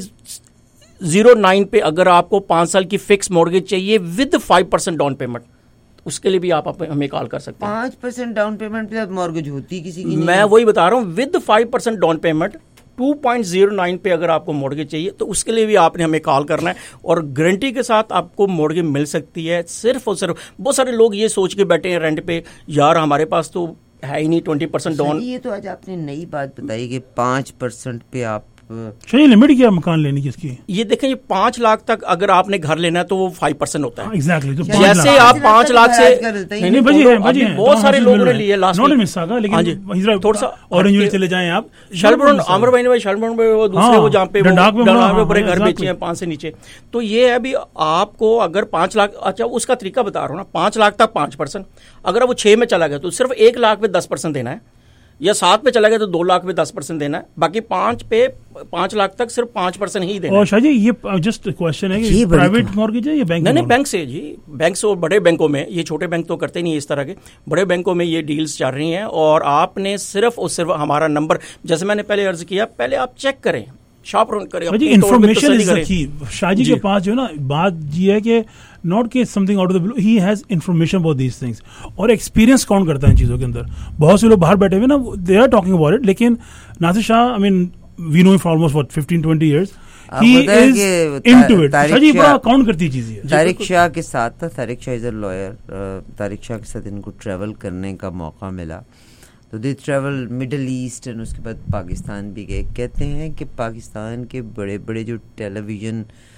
zero nine پہ اگر آپ کو پانچ سال کی فکس مورگیج چاہیے with five percent down payment, اس کے لیے بھی آپ ہمیں کال کر سکتے ہیں. پانچ پرسینٹ ڈاؤن پیمنٹ پہ مورگیج ہوتی کسی کی؟ میں وہی بتا رہا ہوں, with five percent down payment two point zero nine پہ اگر آپ کو مورگیج چاہیے تو اس کے لیے بھی آپ نے ہمیں کال کرنا ہے اور گارنٹی کے ساتھ آپ کو مورگیج مل سکتی ہے. صرف اور صرف بہت سارے لوگ یہ سوچ کے بیٹھے ہیں رینٹ پہ, یار ہمارے پاس تو ہے ہی نہیں ٹوینٹی پرسینٹ ڈاؤن. یہ تو آج آپ نے نئی بات بتائی کہ پانچ پرسینٹ پہ آپ چلیے لمٹ کیا مکان لینے کی اس کی؟ یہ دیکھیں یہ پانچ لاکھ تک اگر آپ نے گھر لینا ہے تو وہ فائیو پرسینٹ ہوتا ہے. ایگزیکٹلی, جیسے آپ پانچ لاکھ سے بہت سارے لوگوں نے لیے لاسٹ میں, تھوڑا سا اورنج ویل چلے جائیں آپ, شلبرن عامر بھائی نے شلبرن میں وہ دوسرے وہ جہاں پہ بڑے گھر بیچے ہیں پانچ سے نیچے. تو یہ ہے ابھی آپ کو اگر پانچ لاکھ, اچھا اس کا طریقہ بتا رہا ہوں نا, پانچ لاکھ تک پانچ پرسینٹ, اگر وہ چھ میں چلا گیا تو صرف ایک لاکھ پہ دس پرسینٹ دینا ہے, یا سات پہ چلا گیا تو دو لاکھ پہ دس پرسینٹ دینا ہے, باقی پانچ پہ پانچ لاکھ تک صرف پانچ پرسینٹ ہی دینا ہے. اور شاہ جی یہ جسٹ کوشچن ہے کہ پرائیویٹ مورگیج ہے یا بینک؟ نہیں نہیں بینک سے جی, بینک سے. اور بڑے بینکوں میں, یہ چھوٹے بینک تو کرتے نہیں اس طرح کے, بڑے بینکوں میں یہ ڈیلز چل رہی ہیں. اور آپ نے صرف اور صرف ہمارا نمبر, جیسے میں نے پہلے عرض کیا, پہلے آپ چیک کریں, شاپ راؤنڈ کریں, انفارمیشن. شاہ جی کے پاس جو ہے نا بات یہ ہے کہ ناٹ کہ something out of the blue, he has information about these things, اور ایکسپیرینس کاؤنٹ کرتا ہے ان چیزوں کے اندر. بہت سے لوگ باہر بیٹھے ہوئے نا, they are talking about it, لیکن Nasir Shah I mean we know for almost what fifteen twenty years, he is into it. Shah ji بڑا کاؤنٹ کرتی چیز ہے. طارق شاہ کے ساتھ تھا, Tariq Shah is a lawyer, Tariq Shah کے ساتھ ان کو ٹریول کرنے کا موقع ملا تو دے ٹریول مڈل ایسٹ اینڈ اس کے بعد پاکستان بھی گئے. کہتے ہیں کہ پاکستان کے بڑے بڑے جو ٹیلی ویژن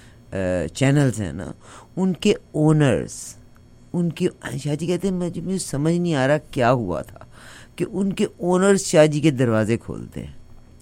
چینلز ہیں نا, ان کے اونرز, ان کے شاہ جی کہتے ہیں مجھے سمجھ نہیں آ رہا کیا ہوا تھا کہ ان کے اونرز شاہ جی کے دروازے کھولتے ہیں.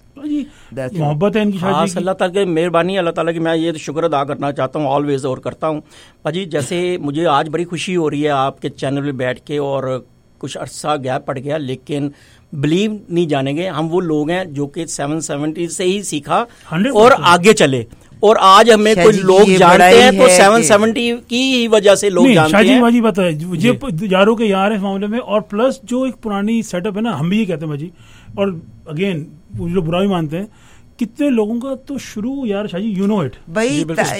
محبت ہے ان کی شاہ جی, اللہ تعالیٰ کی مہربانی, اللہ تعالیٰ کی میں یہ شکر ادا کرنا چاہتا ہوں آلویز, اور کرتا ہوں بھاجی. جیسے مجھے آج بڑی خوشی ہو رہی ہے آپ کے چینل پہ بیٹھ کے, اور کچھ عرصہ گیپ پڑ گیا, لیکن بلیو نہیں جانیں گے, ہم وہ لوگ ہیں جو کہ سیون سیونٹی سے ہی سیکھا اور آگے چلے, اور آج ہمیں کچھ لوگ جانتے ہیں تو سیون سیونٹی کی ہی وجہ سے لوگ جانتے ہیں. شاہ جی بتائیں, یہ یاروں کے یار ہیں اس معاملے میں, اور پلس جو ایک پرانی سیٹ اپ ہے نا, ہم بھی یہ کہتے ہیں بھاجی, اور اگین جو برا بھی مانتے ہیں, کتنے لوگوں کا تو شروع یار شاہ جی یو نو اٹ بھائی,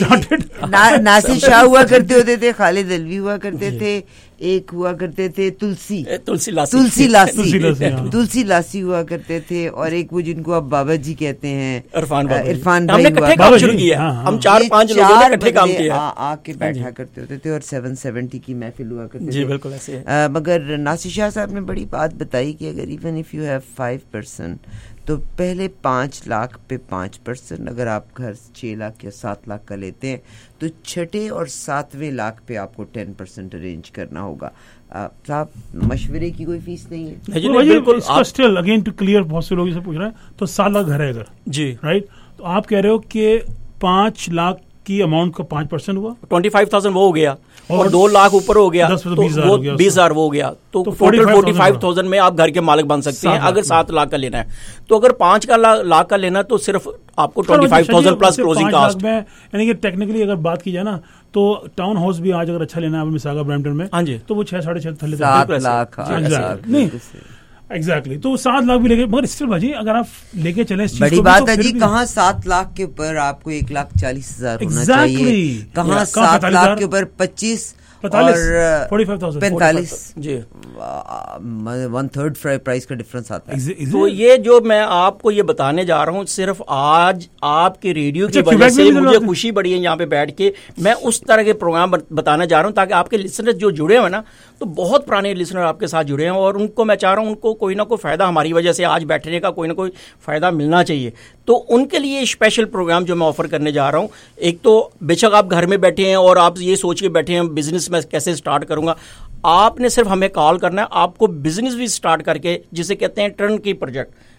ناصر شاہ ہوا کرتے ہوتے تھے, خالد علوی ہوا کرتے تھے, ایک ہوا کرتے تھے تلسی تلسی لاسی تلسی لاسی تلسی لاسی ہوا کرتے تھے, اور ایک وہ جن کو آپ بابا جی کہتے ہیں عرفان عرفان بھائی, ہم چار پانچ لوگوں نے اکٹھے کام کیا, آ کے بیٹھا کرتے ہوتے تھے, اور سیون سیونٹی کی محفل ہوا کرتے تھے. بالکل ایسے. مگر ناصر شاہ صاحب نے بڑی بات بتائی کہ اگر even if you have five percent تو پہلے پانچ لاکھ پہ پانچ پرسینٹ, اگر آپ گھر چھ لاکھ یا سات لاکھ کا لیتے ہیں تو چھٹے اور ساتویں لاکھ پہ آپ کو ٹین پرسینٹ ارینج کرنا ہوگا. صاحب مشورے کی کوئی فیس نہیں ہے. بالکل اسٹل اگین ٹو کلیئر, بہت سے لوگ اسے پوچھ رہے ہیں, تو سات لاکھ گھر ہے اگر جی رائٹ, تو آپ کہہ رہے ہو کہ پانچ لاکھ کی اماؤنٹ کا پانچ پرسینٹ ہوا, ٹوئنٹی فائیو تھاؤزینڈ وہ ہو گیا, اور دو لاکھ اوپر ہو گیا تو بیس ہزار وہ ہو گیا, تو ٹوٹل فورٹی فائیو تھاؤزینڈ میں آپ گھر کے مالک بن سکتے ہیں اگر سات لاکھ کا لینا ہے. تو اگر پانچ کا لاکھ کا لینا تو صرف آپ کو twenty five thousand plus closing cost. یعنی کہ ٹیکنیکلی اگر بات کی جائے نا تو ٹاؤن ہاؤس بھی آج اگر اچھا لینا ہے مساگا برمپٹن میں, ہاں جی, تو وہ چھ ساڑھے چھ تھلے لاکھ نہیں ایگزیکٹلی, تو سات لاکھ بھی لے کے, مگر اسٹل بھاجی اگر آپ لے کے چلیں, بڑی بات ہے جی, کہاں سات لاکھ کے اوپر آپ کو ایک لاکھ چالیس ہزار ہونا چاہیے, کہاں سات لاکھ کے اوپر پچیس اور پینتالیس, جی ون تھرڈ پرائز کا ڈفرنس آتا ہے. تو یہ جو میں آپ کو یہ بتانے جا رہا ہوں, صرف آج آپ کے ریڈیو کی وجہ سے مجھے خوشی بڑی ہے یہاں پہ بیٹھ کے میں اس طرح کے پروگرام بتانا جا رہا ہوں, تاکہ آپ کے لسنر جو جڑے ہوئے نا, تو بہت پرانے لسنر آپ کے ساتھ جڑے ہیں, اور ان کو میں چاہ رہا ہوں ان کو کوئی نہ کوئی فائدہ ہماری وجہ سے آج بیٹھنے کا کوئی نہ کوئی فائدہ ملنا چاہیے. تو ان کے لیے اسپیشل پروگرام جو میں آفر کرنے جا رہا ہوں, ایک تو بے شک آپ گھر میں بیٹھے ہیں اور آپ یہ سوچ کے بیٹھے ہیں بزنس میں کیسے اسٹارٹ کروں گا, آپ نے صرف ہمیں کال کرنا ہے, آپ کو بزنس بھی اسٹارٹ کر کے, جسے کہتے ہیں ٹرن کی پروجیکٹ,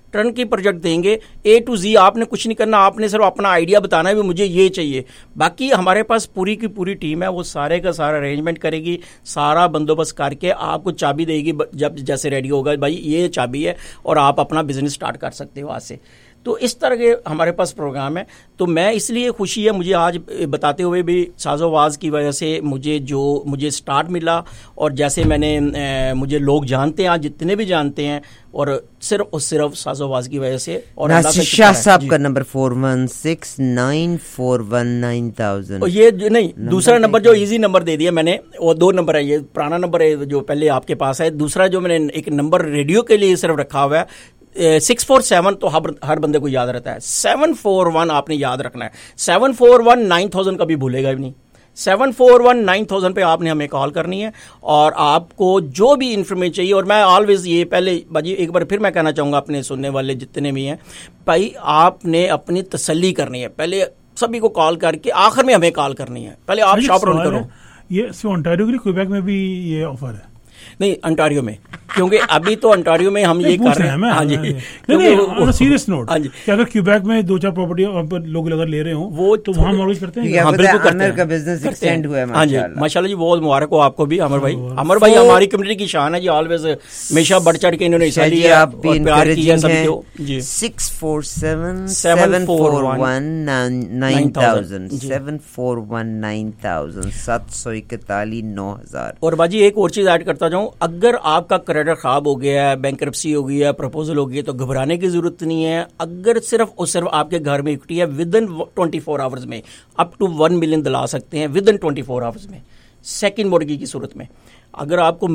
टर्न की प्रोजेक्ट देंगे, ए टू जी, आपने कुछ नहीं करना, आपने सिर्फ अपना आइडिया बताना है भी मुझे ये चाहिए। बाकी हमारे पास पूरी की पूरी टीम है, वो सारे का सारा अरेंजमेंट करेगी, सारा बंदोबस्त करके आपको चाबी देगी जब जैसे रेडी होगा, भाई ये चाबी है और आप अपना बिजनेस स्टार्ट कर सकते हो आज से। तो इस तरह के हमारे पास प्रोग्राम है। तो मैं इसलिए खुशी है मुझे आज बताते हुए भी, साज़ोवाज़ की वजह से मुझे जो मुझे स्टार्ट मिला, और जैसे मैंने ए, मुझे लोग जानते हैं आज, जितने भी जानते हैं, और सिर्फ और सिर्फ साज़ोवाज़ की वजह से। और नासिर शाह साहब का number four one six nine four one nine thousand. और ये जो नहीं नंबर दूसरा नंबर जो इजी नंबर दे दिया मैंने, वो दो नंबर है, ये पुराना नंबर है जो पहले आपके पास है। दूसरा जो मैंने एक नंबर रेडियो के लिए सिर्फ रखा हुआ है, सिक्स फोर सेवन, तो हर हर बंदे को याद रहता है। सेवन फोर वन आपने याद रखना है, seven four one nine thousand कभी भूलेगा भी नहीं। Seven four one nine thousand पे आपने हमें कॉल करनी है, और आपको जो भी इन्फॉर्मेशन चाहिए। और मैं ऑलवेज ये पहले बाजी एक बार फिर मैं कहना चाहूँगा अपने सुनने वाले जितने भी हैं, भाई आपने अपनी तसल्ली करनी है, पहले सभी को कॉल करके आखिर में हमें कॉल करनी है, पहले आप शॉप रन करो। ये ओंटारियो के लिए क्वेबेक में भी ये ऑफर है? नहीं, अंटारियो में, क्योंकि अभी तो अंटारियो में हम ये कर रहे हैं। हाँ जी, नहीं सीरियस नोट, हाँ जी, कि अगर क्यूबेक में दो चार प्रॉपर्टी लोग अगर ले रहे हो वो तो वहाँ मॉर्गेज करते हैं। हाँ बिल्कुल करते हैं, का बिजनेस एक्सटेंड हुआ है। हाँ जी माशाल्लाह जी, बहुत मुबारक हो आपको भी अमर भाई। अमर भाई हमारी कम्युनिटी की शान है जी, ऑलवेज हमेशा बढ़ चढ़ के इन्होंने हिस्सा लिया और प्यार किया सबको जी। Six four seven seven four one nine thousand seven four one nine thousand सात सौ इकतालीस नौ हजार। और बाजी एक और चीज ऐड करता जाऊं, अगर आपका क्रेडिट खराब हो गया है, बैंकरप्सी हो गई है, प्रपोजल हो गई है, तो घबराने की जरूरत नहीं है। अगर सिर्फ और सिर्फ आपके घर में इक्विटी है, within twenty four hours में अप टू वन मिलियन दिला सकते हैं, within twenty four hours में। सेकंड मॉर्गेज की सूरत में अगर आपको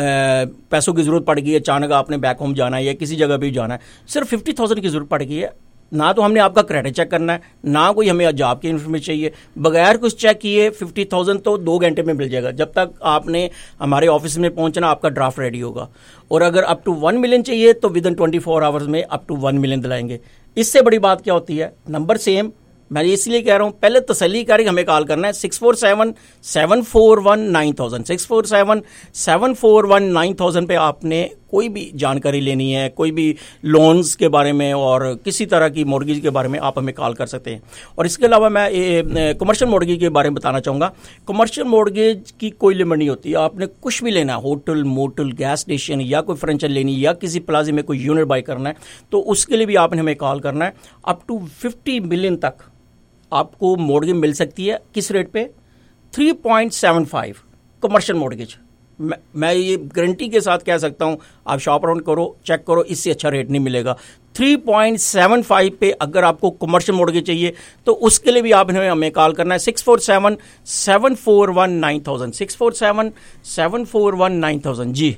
पैसों की जरूरत पड़ गई है, अचानक आपने बैक होम जाना है या किसी जगह भी जाना है, सिर्फ फिफ्टी थाउजेंड की जरूरत पड़ गई है, ना तो हमने आपका क्रेडिट चेक करना है, ना कोई हमें जॉब की इन्फॉर्मेशन चाहिए, बगैर कुछ चेक किए फिफ्टी थाउजेंड तो दो घंटे में मिल जाएगा। जब तक आपने हमारे ऑफिस में पहुंचना, आपका ड्राफ्ट रेडी होगा। और अगर अप टू वन मिलियन चाहिए तो within twenty four hours में अप टू वन मिलियन दिलाएंगे। इससे बड़ी बात क्या होती है, नंबर सेम, मैं इसलिए कह रहा हूं पहले तसल्ली करके हमें कॉल करना है, six four seven seven four one nine thousand six four seven seven four one nine thousand पे आपने कोई भी जानकारी लेनी है, कोई भी लोन्स के बारे में और किसी तरह की मॉर्गेज के बारे में आप हमें कॉल कर सकते हैं। और इसके अलावा मैं कमर्शियल मॉर्गेज के बारे में बताना चाहूँगा। कमर्शियल मॉर्गेज की कोई लिमिट नहीं होती, आपने कुछ भी लेना है, होटल, मोटल, गैस स्टेशन या कोई फ्रेंचाइज लेनी या किसी प्लाजे में कोई यूनिट बाई करना है, तो उसके लिए भी आपने हमें कॉल करना है। अप टू फिफ्टी मिलियन तक आपको मॉर्गेज मिल सकती है। किस रेट पे? Three point seven five commercial mortgage. मैं, मैं ये गारंटी के साथ कह सकता हूं, आप शॉप अराउंड करो, चेक करो, इससे अच्छा रेट नहीं मिलेगा। थ्री पॉइंट सेवन फाइव पे अगर आपको कमर्शियल मॉर्गेज चाहिए तो उसके लिए भी आपने हमें कॉल करना है, six four seven seven four one nine thousand six four seven seven four one nine thousand जी।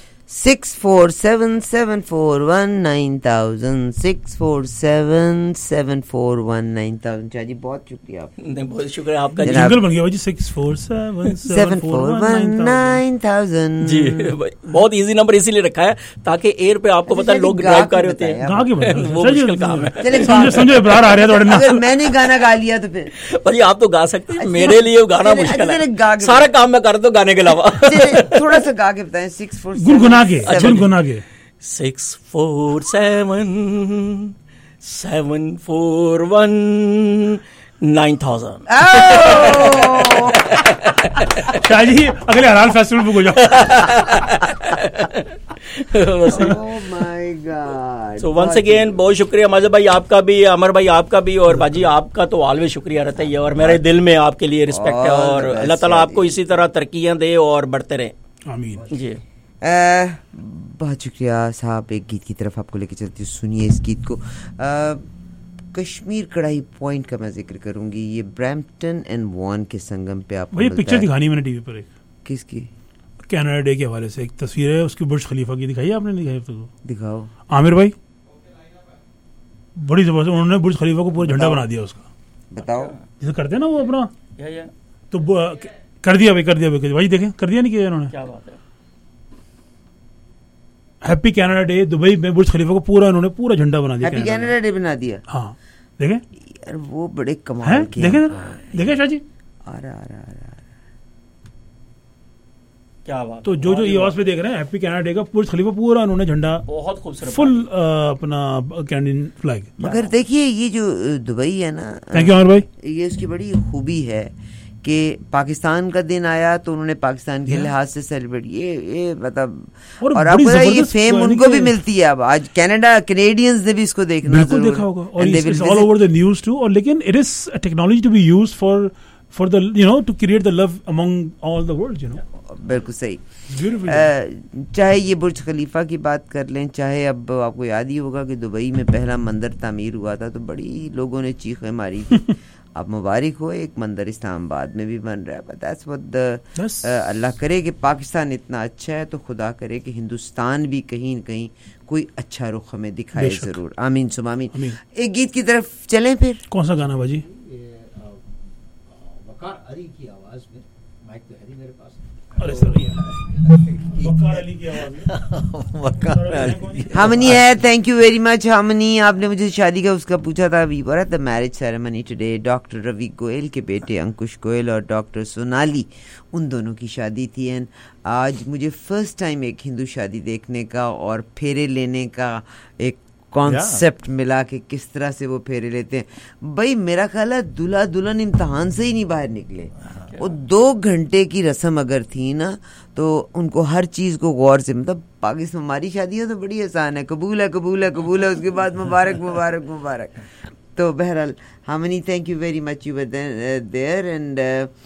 Six four seven seven four one nine thousand six four seven seven four one nine thousand. जी बहुत शुक्रिया आप, बहुत शुक्रिया आपका। Jingle बन गया भाई जी, six four seven seven four one nine thousand जी। बहुत इजी नंबर इसीलिए रखा है ताकि एयर पे आपको पता है लोग ड्राइव कर रहे होते हैं, वो मुश्किल काम है। चलिए समझो इब्रार आ रहा है, अगर मैंने गाना गा लिया तो फिर भाई आप तो गा सकते हैं, मेरे लिए गाना मुश्किल है, सारा काम मैं कर दूं गाने के अलावा। थोड़ा सा गा के बताएं। सिक्स फोर के गुनगुना के six four seven seven four one nine thousand. शायद ही अगले हलाल फेस्टिवल बुक हो जाओ। सो वंस अगेन बहुत शुक्रिया माजा भाई आपका भी, अमर भाई आपका भी, और बाजी आपका तो ऑलवेज शुक्रिया रहता है, और मेरे दिल में आपके लिए रिस्पेक्ट है, और अल्लाह ताला आपको इसी तरह तरक्कियां दे और बढ़ते रहे, आमीन जी। आ, बहुत शुक्रिया साहब। एक गीत की तरफ आपको लेके चलती हूँ, सुनिए इस गीत को। आ, कश्मीर कढ़ाई पॉइंट का मैं जिक्र करूंगी, ये ब्रैम्पटन एंड वॉन के संगम पे आपको वही पिक्चर दिखानी मैंने टीवी पर। एक किसकी? कनाडा डे के हवाले से एक तस्वीर है, उसकी बुर्ज खलीफा की दिखाई, आपने दिखाई तो दिखाओ। आमिर भाई बड़ी जबरदस्त, उन्होंने बुर्ज खलीफा को पूरा झंडा बना दिया उसका। बताओ जैसे करते हैं ना वो अपना, या, या। तो कर दिया भाई, कर दिया भाई, भाई देखें कर दिया नहीं किया उन्होंने। क्या बात है। हैप्पी कनाडा डे, दुबई में बुर्ज खलीफा को पूरा उन्होंने पूरा झंडा बना दिया। हैप्पी कनाडा डे बना दिया। हाँ देखें यार, वो बड़े कमाल के। देखें देखें शाह जी, आ रहा आ रहा आ रहा। क्या बात। तो जो जो ईवास पे देख रहे हैं हैप्पी कनाडा डे का बुर्ज खलीफा पूरा उन्होंने झंडा बहुत खूबसूरत फुल अपना कैनेडियन फ्लैग। मगर देखिए ये जो दुबई है ना, थैंक यू अमर भाई, ये उसकी बड़ी खूबी है कि पाकिस्तान का दिन आया तो उन्होंने पाकिस्तान के लिहाज से सेलिब्रेट, ये ये मतलब, और, और आपको ये फेम उनको भी मिलती है। अब आज कनाडा कैनेडियंस ने भी इसको देखना बिल्कुल देखा होगा, और it's all over the news too. और लेकिन it is a technology to be used for for the you know to create the love among all the world, you know. बिल्कुल सही। चाहे ये बुर्ज खलीफा की बात कर लें, चाहे अब आपको याद ही होगा कि दुबई में पहला मंदिर तामीर हुआ था तो बड़ी लोगों ने चीखें मारी थी। अब मुबारक हो, एक मंदिर इस्लामाबाद में भी बन रहा है। But that's what the Allah करे कि पाकिस्तान इतना अच्छा है तो खुदा करे कि हिंदुस्तान भी कहीं न कहीं कोई अच्छा रुख हमें दिखाए जरूर। आमीन सुम आमीन। एक गीत की तरफ चलें फिर। कौन सा गाना बाजी? वकार अली की आवाज में, माइक तो है नहीं मेरे पास। अरे सर वकार अली की आवाज में वकार अली हामनी है। Thank you very much Hamni. आपने मुझे शादी का उसका पूछा था। We were at the marriage ceremony today. Doctor Ravi Goyal के बेटे अंकुश गोयल और डॉक्टर सोनाली, उन दोनों की शादी थी। एंड आज मुझे फर्स्ट टाइम एक हिंदू शादी देखने का और फेरे लेने का एक कॉन्सेप्ट yeah. मिला कि किस तरह से वो फेरे लेते हैं। भाई मेरा ख्याल है दूल्हा दुल्हन इम्तहान से ही नहीं बाहर निकले। yeah. वो दो घंटे की रस्म अगर थी ना तो उनको हर चीज़ को गौर से, मतलब पाकिस्तान हमारी शादियाँ तो बड़ी आसान है, कबूल है कबूल है कबूल है, उसके बाद मुबारक मुबारक मुबारक। तो बहरहाल Hamni, thank you very much, you were there and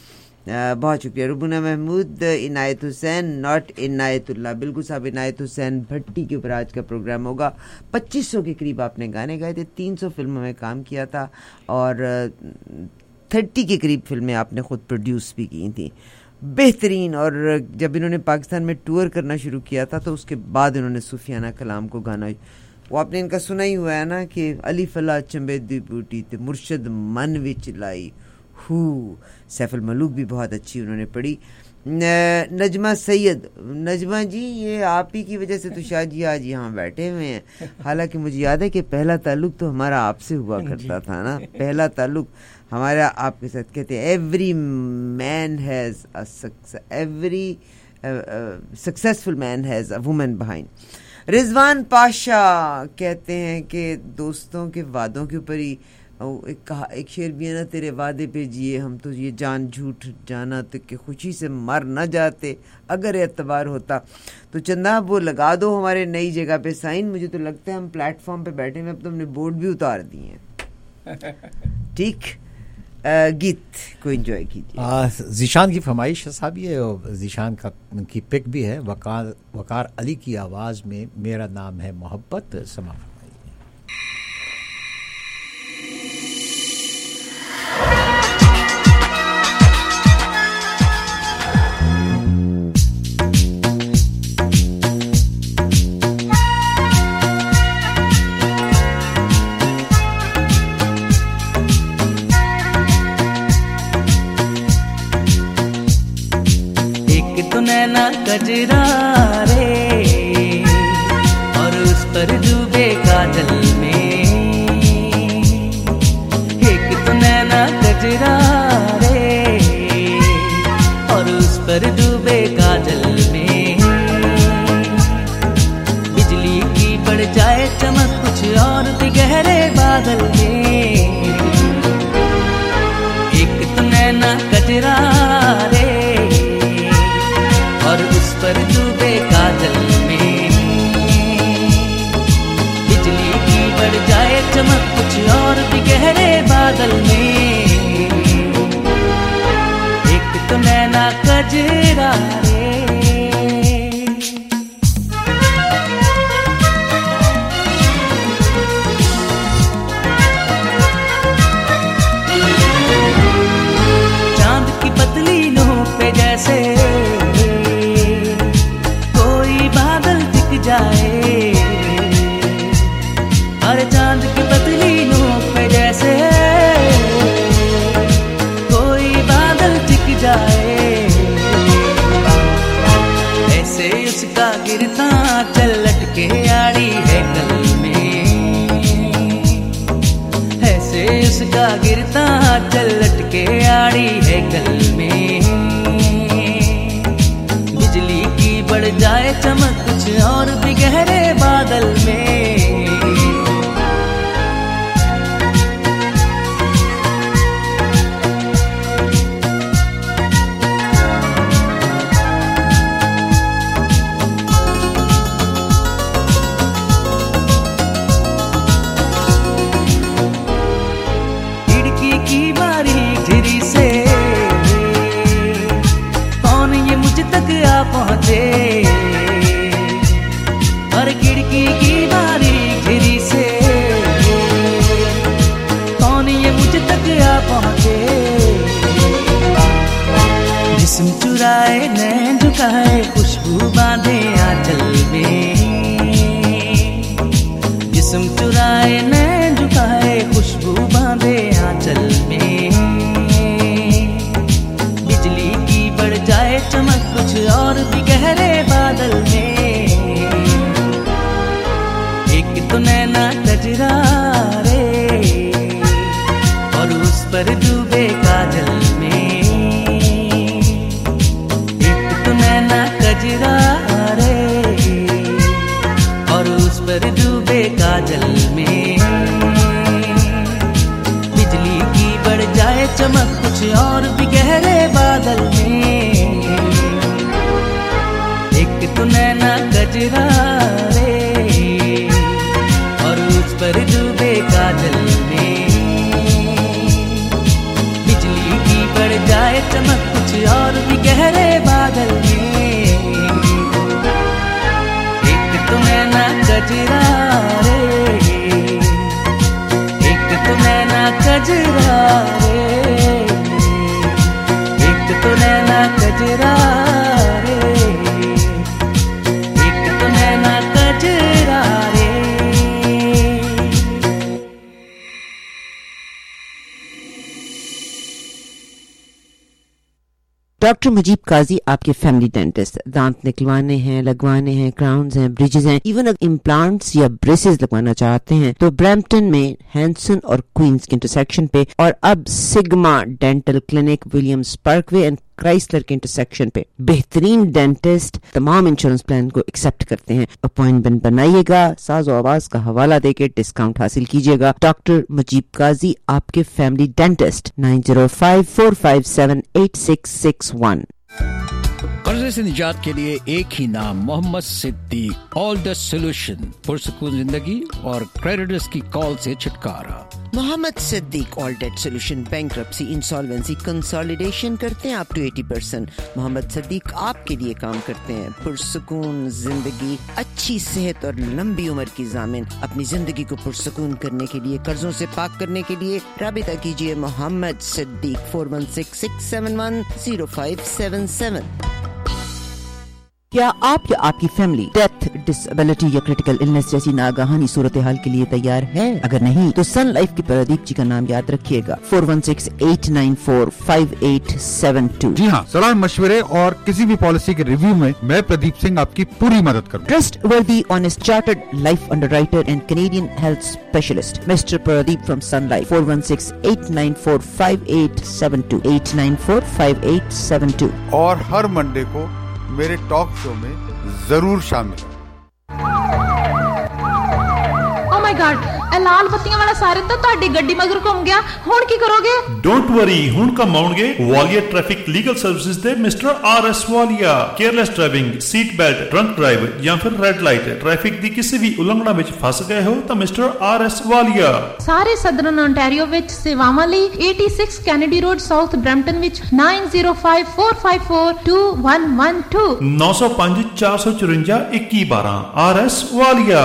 बहुत शुक्रिया। रुबना महमूद, इनायत हुसैन नॉट इनायतुल्लाह, बिल्कुल साहब इनायत हुसैन भट्टी के ऊपर आज का प्रोग्राम होगा। पच्चीस सौ के करीब आपने गाने गाए थे, तीन सौ फिल्मों में काम किया था और थर्टी के करीब फिल्में आपने खुद प्रोड्यूस भी की थी, बेहतरीन। और जब इन्होंने पाकिस्तान में टूर करना शुरू किया था तो उसके बाद इन्होंने सूफियाना कलाम को गाना, वो आपने इनका सुना ही हुआ है ना कि अली फला चंबे दी बूटी ते मुर्शद मन विच लाई हू। सैफुल मलूक भी बहुत अच्छी उन्होंने पढ़ी। नजमा सैयद, नजमा जी ये आप ही की वजह से तो शाह जी आज यहाँ बैठे हुए हैं। हालांकि मुझे याद है कि पहला ताल्लुक तो हमारा आपसे हुआ करता था ना, पहला ताल्लुक हमारा आपके साथ। कहते हैं every man has a success, every successful man has a woman behind. Rizwan Pasha कहते हैं कि दोस्तों के वादों के ऊपर ही एक कहा, एक शेर भी है ना, तेरे वादे पे जिए हम तो ये जान झूठ जाना तो कि खुशी से मर न जाते, अगर एतबार होता तो चंदा वो लगा दो हमारे नई जगह पे साइन। मुझे तो लगता है हम प्लेटफॉर्म पे बैठे हैं, अब तो हमने बोर्ड भी उतार दिए हैं। ठीक, गीत को एंजॉय कीजिए। जीशान की फरमाइश है साहब ये, और जीशान का उनकी पिक भी है। वकार वकार अली की आवाज़ में मेरा नाम है मोहब्बत। समा नैना कजरा रे और उस पर डूबे काजल में, एक तो नैना कजरा रे और उस पर डूबे काजल में, बिजली की पड़ जाए चमक कुछ और भी गहरे बादल में, एक तो नैना कजरा रे और उस पर डूबे काजल में, बिजली की बढ़ जाए चमक कुछ और भी गहरे बादल में, एक तो नैना कजरा रे। चांद की पतली नोक पे जैसे जाए, अरे चांद की पतली नोक पे जैसे कोई बादल टिक जाए, ऐसे उसका गिरता चल लटके आड़ी है गल में, ऐसे उसका गिरता चल लटके आड़ी है गल में, बिजली जाए चमक कुछ और भी गहरे बादल में। खिड़की की बारीक झिरी से कौन ये मुझ तक आ पहुंचे, और खिड़की की बारीक झिरी से कौन ये मुझ तक आ पहुंचे। जिस्म चुराए नैन झुकाए खुशबू बांधे आंचल में, जिस्म चुराए नैन झुकाए खुशबू बांधे आंचल में। बिजली की बढ़ जाए चमक कुछ और भी गहरे बादल में। एक तो नैना कजरा रे और उस पर डूबे काजल में। एक तो नैना कजरा रे और उस पर डूबे काजल में। बिजली की बढ़ जाए चमक कुछ और भी गहरे बादल में। एक तो नैना कजरा रे और उस पर डूबे काजल में। बिजली की बढ़ जाए चमक कुछ और भी गहरे बादल में। एक तो नैना कजरा रे, एक तो नैना कजरा रे, एक तो नैना कजरा रे, एक तो नैना कजरा रे। डॉक्टर मुजीब काजी आपके फैमिली डेंटिस्ट, दांत निकलवाने हैं, लगवाने हैं, क्राउन्स हैं, ब्रिजेस हैं, इवन अगर इम्प्लांट्स या ब्रेसेस लगवाना चाहते हैं तो ब्रैम्पटन में हैंसन और क्वींस के इंटरसेक्शन पे, और अब Sigma dental clinic Williams Parkway and Chrysler के इंटरसेक्शन पे बेहतरीन डेंटिस्ट तमाम इंश्योरेंस प्लान को एक्सेप्ट करते हैं। अपॉइंटमेंट बनाइएगा, साज़ो आवाज का हवाला देके डिस्काउंट हासिल कीजिएगा। डॉक्टर मुजीब काजी आपके family dentist, nine zero five four five seven eight six six one. कर्जे से निजात के लिए एक ही नाम, Mohammad Siddiq. All the solution, पुरसुकून जिंदगी और क्रेडिटर्स की कॉल से छुटकारा। Mohammad Siddiq all debt solution, bankruptcy, insolvency, consolidation करते हैं अप टू अस्सी परसेंट। मोहम्मद सिद्दीक आपके लिए काम करते हैं। पुरसुकून जिंदगी, अच्छी सेहत और लंबी उम्र की जामिन। अपनी जिंदगी को पुरसुकून करने के लिए, कर्जों से पाक करने के लिए राबिता कीजिए Mohammad Siddiq four one six six seven one zero five seven seven. क्या आप या आपकी फैमिली डेथ, डिसेबिलिटी या क्रिटिकल इलनेस जैसी नागाहानी सूरत हाल के लिए तैयार है? अगर नहीं तो सन लाइफ के प्रदीप जी का नाम याद रखिएगा, four one six eight nine four five eight seven two. जी हाँ, सलाह मशवरे और किसी भी पॉलिसी के रिव्यू में मैं प्रदीप सिंह आपकी पूरी मदद करूँ। Trustworthy honest chartered life underwriter and Canadian health specialist mister Pradeep from Sun Life, four one six eight nine four five eight seven two, eight nine four five eight seven two. और हर Monday को मेरे talk show में जरूर शामिल। Oh my God, ਇਹ ਲਾਲ ਬੱਤੀਆਂ ਵਾਲਾ ਸਾਇਰਨ ਤਾਂ ਤੁਹਾਡੀ ਗੱਡੀ ਮਗਰ ਘੁੰਮ ਗਿਆ, ਹੁਣ ਕੀ ਕਰੋਗੇ? ਡੋਂਟ ਵਰੀ, ਹੁਣ ਕਮਾਉਣਗੇ ਵਾਲੀਆ ਟ੍ਰੈਫਿਕ ਲੀਗਲ ਸਰਵਿਸਿਜ਼ ਦੇ mister R S Walia. Careless driving, seat belt, drunk drive ਜਾਂ ਫਿਰ ਰੈੱਡ ਲਾਈਟ ਟ੍ਰੈਫਿਕ ਦੀ ਕਿਸੇ ਵੀ ਉਲੰਘਣਾ ਵਿੱਚ ਫਸ ਗਏ ਹੋ ਤਾਂ ਮਿਸਟਰ ਆਰ ਐਸ ਵਾਲੀਆ ਸਾਰੇ ਸਦਰਨ ਓਨਟਾਰੀਓ ਵਿੱਚ ਸੇਵਾਵਾਂ ਲਈ छियासी ਕੈਨੇਡੀ ਰੋਡ ਸਾਊਥ ਬਰੈਂਪਟਨ ਵਿੱਚ nine zero five four five four two one one two, नौ सौ पाँच चार सौ चुरंजा इक्की बारह। R S Walia.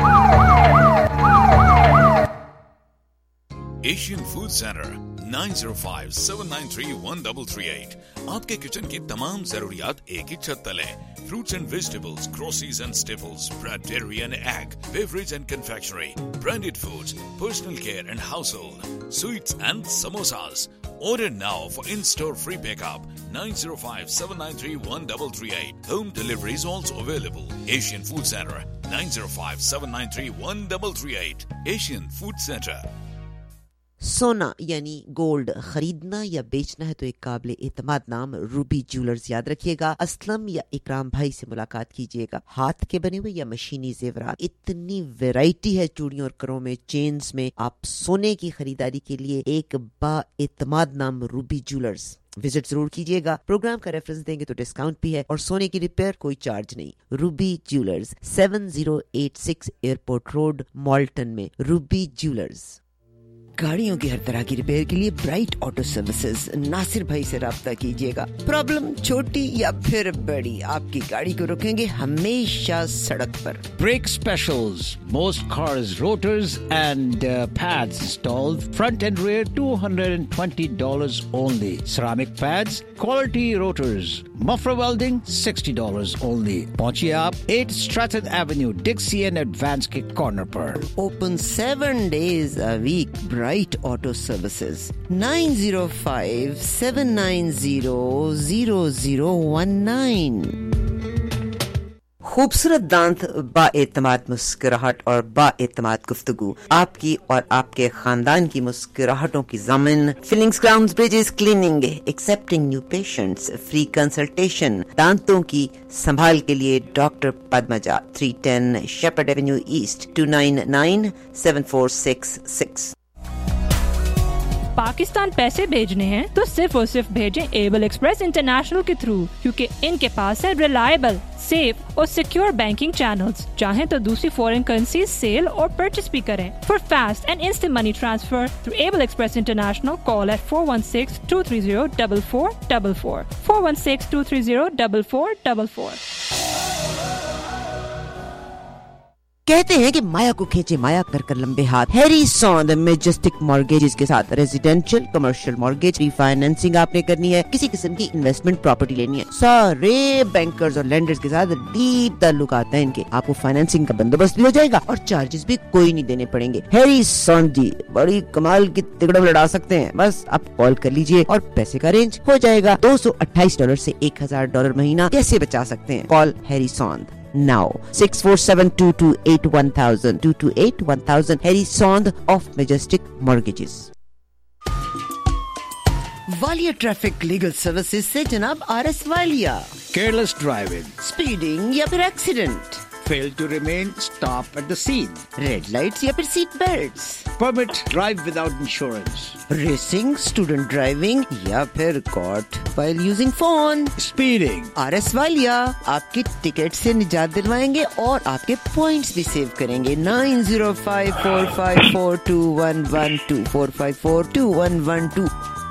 Asian Food Centre, nine zero five seven nine three one three three eight. आपके किचन की तमाम जरूरियात एक ही छत तले। Fruits and vegetables, groceries and staples, bread, dairy and egg, beverage and confectionery, branded foods, personal care and household, sweets and samosas. Order now for in-store free pickup, nine zero five seven nine three one three three eight. Home delivery is also available. Asian Food Center, nine zero five seven nine three one three three eight. Asian Food Center. सोना यानी gold खरीदना या बेचना है तो एक काबिल एतमाद नाम रूबी ज्वेलर्स याद रखिएगा। असलम या इकराम भाई से मुलाकात कीजिएगा। हाथ के बने हुए या मशीनी जेवरात, इतनी वैरायटी है चूड़ियों और करों में, चेन्स में। आप सोने की खरीदारी के लिए एक बा एतमाद नाम रूबी ज्वेलर्स विजिट जरूर कीजिएगा। प्रोग्राम का रेफरेंस देंगे तो डिस्काउंट भी है और सोने की रिपेयर कोई चार्ज नहीं। Ruby Jewellers seven zero eight six Airport Road Malton में। Ruby Jewellers. गाड़ियों की हर तरह की रिपेयर के लिए ब्राइट ऑटो सर्विसेज नासिर भाई से राब्ता कीजिएगा। प्रॉब्लम छोटी या फिर बड़ी, आपकी गाड़ी को रोकेंगे हमेशा सड़क पर। Brake specials, most cars, rotors and uh, pads installed, front and rear, two hundred twenty dollars only. Ceramic pads, quality rotors, muffler welding, sixty dollars only. पहुंचिए आप eight Stratton Avenue, Dixie and Advance के corner पर। Open seven days a week. Bright Auto Services nine zero five seven nine zero zero zero one nine। खूबसूरत दांत, बाएतमाद मुस्कुराहट और बाएतमाद गुफ्तगू, आपकी और आपके खानदान की मुस्कुराहटों की ज़मीन। Fillings crowns bridges cleaning, accepting new patients, free consultation. दांतों की संभाल के लिए doctor Padmaja, three ten Sheppard Avenue East, two nine nine seven four six six. Pakistan पैसे भेजने हैं तो सिर्फ और सिर्फ भेजें एबल एक्सप्रेस इंटरनेशनल के थ्रू, क्योंकि इनके पास है रिलायबल, सेफ और सिक्योर बैंकिंग चैनल्स। चाहें तो दूसरी फॉरेन करेंसी सेल और परचेस भी करें। For fast and instant money transfer through Able Express International call at four one six two three zero double four double four four one six two three zero double four double four. कहते हैं कि माया को खींचे माया कर कर लंबे हाथ। Harry सॉन्द majestic mortgages के साथ रेजिडेंशियल कमर्शियल मॉर्गेज रीफाइनेंसिंग आपने करनी है, किसी किस्म की इन्वेस्टमेंट प्रॉपर्टी लेनी है, सारे बैंकर्स और लेंडर्स के साथ डीप ताल्लुकात हैं इनके। आपको फाइनेंसिंग का बंदोबस्त भी हो जाएगा और चार्जेस भी कोई नहीं देने पड़ेंगे। हैरी सॉन्द जी बड़ी कमाल की तिगड़म लड़ा सकते हैं। बस आप कॉल कर लीजिए और पैसे का अरेंज हो जाएगा। दो सौ अट्ठाईस डॉलर से एक हजार डॉलर महीना कैसे बचा सकते हैं? Call Harry Sond now six four seven two two eight one thousand two two eight one thousand Harry Sond of Majestic Mortgages। Walia traffic legal services से जनाब R S Walia. Careless driving, speeding या फिर accident, fail to remain, stop at the scene, red lights या फिर seat belts, permit drive without insurance, racing, student driving या फिर caught while using phone, speeding। R S Walia आपकी ticket से निजात दिलवाएंगे और आपके पॉइंट्स भी सेव करेंगे। Nine zero five four five four two one one two four five four two one one two.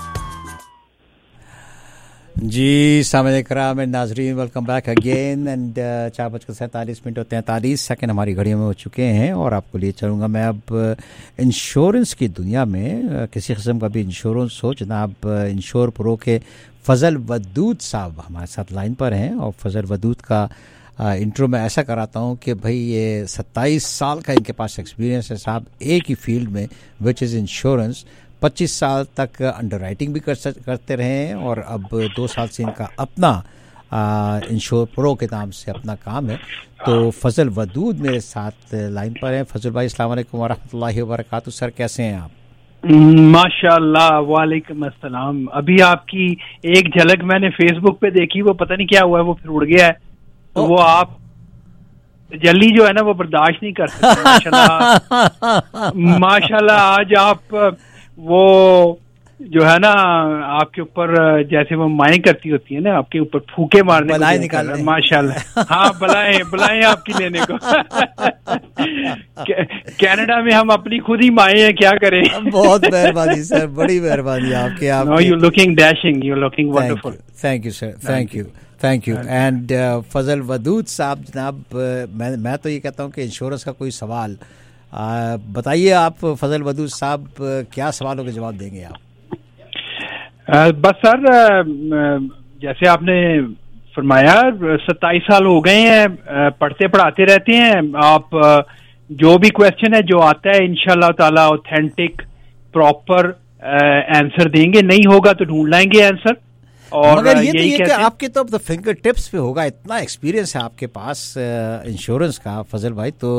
जी सामने कराम एंड नाजरीन, वेलकम बैक अगेन एंड चार बजकर सैंतालीस मिनट और तैंतालीस सेकेंड हमारी घड़ियों में हो चुके हैं और आपको लिए चलूँगा मैं अब इंश्योरेंस की दुनिया में। किसी किस्म का भी इंश्योरेंस हो, जनाब इंश्योर प्रो के फजल वदूद साहब हमारे साथ लाइन पर हैं और फजल वदूद का इंट्रो मैं ऐसा कराता हूँ कि भाई ये सत्ताईस साल का इनके पास एक्सपीरियंस है साहब एक ही फील्ड में, विच इज़ इंश्योरेंस। पच्चीस साल तक अंडर राइटिंग भी कर करते रहे हैं और अब दो साल से इनका अपना इंश्योर प्रो के नाम से अपना काम है। तो फजल वदूद मेरे साथ लाइन पर हैं। फजल भाई अस्सलाम वालेकुम वरहमतुल्लाहि वबरकातुहू। सर कैसे हैं आप? माशाल्लाह, वालेकुम अस्सलाम। अभी आपकी एक झलक मैंने फेसबुक पे देखी, वो पता नहीं क्या हुआ है, वो फिर उड़ गया है। तो वो आप जल्दी जो है ना वो बर्दाश्त नहीं कर सकते। माशाल्लाह माशाल्लाह आज आप वो जो है ना आपके ऊपर जैसे वो माएँ करती होती है ना, आपके ऊपर फूके मारने बलाएं निकाल रहे हैं माशाल्लाह। हाँ बलाएं बलाएं आपकी लेने को। कनाडा में हम अपनी खुद ही माएँ हैं, क्या करें। बहुत मेहरबानी सर, बड़ी मेहरबानी आपके। आप no you looking dashing, you looking wonderful. Thank you sir, thank you thank you and Fazal Wadood साहब जनाब, मैं मैं तो ये कहता हूँ कि इंश्योरेंस का कोई सवाल बताइए आप फजल वदूद साहब, क्या सवालों के जवाब देंगे आप? आ, बस सर जैसे आपने फरमाया सत्ताईस साल हो गए हैं, पढ़ते पढ़ाते रहते हैं आप। जो भी क्वेश्चन है जो आता है इंशाल्लाह ताला ऑथेंटिक प्रॉपर आंसर देंगे, नहीं होगा तो ढूंढ लाएंगे आंसर। और मगर ये तो ये कि आपके तो फिंगर टिप्स पे होगा, इतना एक्सपीरियंस है आपके पास इंश्योरेंस का फजल भाई, तो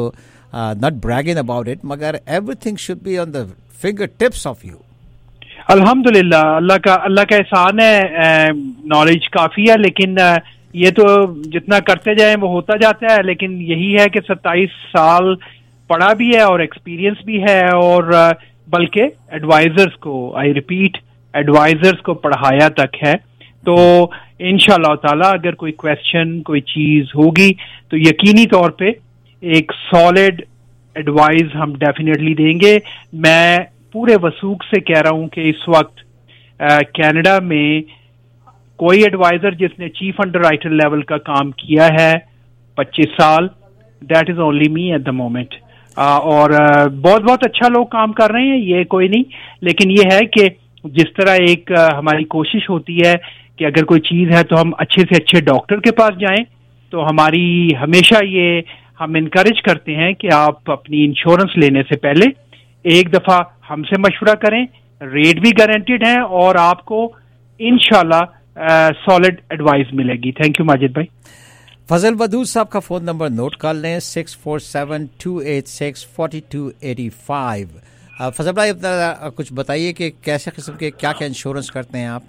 not bragging about it, मगर everything should be on the fingertips of you. अल्हम्दुलिल्लाह, अल्लाह का अल्लाह का एहसान है, नॉलेज काफ़ी है, लेकिन ये तो जितना करते जाएं वो होता जाता है. लेकिन यही है कि सत्ताईस साल पढ़ा भी है और एक्सपीरियंस भी है, और बल्कि एडवाइजर्स को, आई रिपीट, एडवाइजर्स को पढ़ाया तक है. तो इंशाअल्लाह ताला अगर कोई क्वेश्चन, कोई चीज होगी तो यकीनी तौर पे एक सॉलिड एडवाइस हम डेफिनेटली देंगे. मैं पूरे वसूख से कह रहा हूं कि इस वक्त कनाडा में कोई एडवाइजर जिसने चीफ अंडरराइटर लेवल का काम किया है पच्चीस साल, that is only me at the moment. और uh, बहुत बहुत अच्छा लोग काम कर रहे हैं, ये कोई नहीं. लेकिन ये है कि जिस तरह एक uh, हमारी कोशिश होती है कि अगर कोई चीज है तो हम अच्छे से अच्छे डॉक्टर के पास जाएं, तो हमारी हमेशा ये हम इनकरेज करते हैं कि आप अपनी इंश्योरेंस लेने से पहले एक दफा हमसे मशवरा करें. रेट भी गारंटीड है और आपको इंशाल्लाह सॉलिड एडवाइस मिलेगी. थैंक यू माजिद भाई. फजल वदूद साहब का फोन नंबर नोट कर लें, six four seven two eight six forty two eighty five. Fazal भाई अपना कुछ बताइए कि कैसे किस्म के क्या क्या इंश्योरेंस करते हैं आप?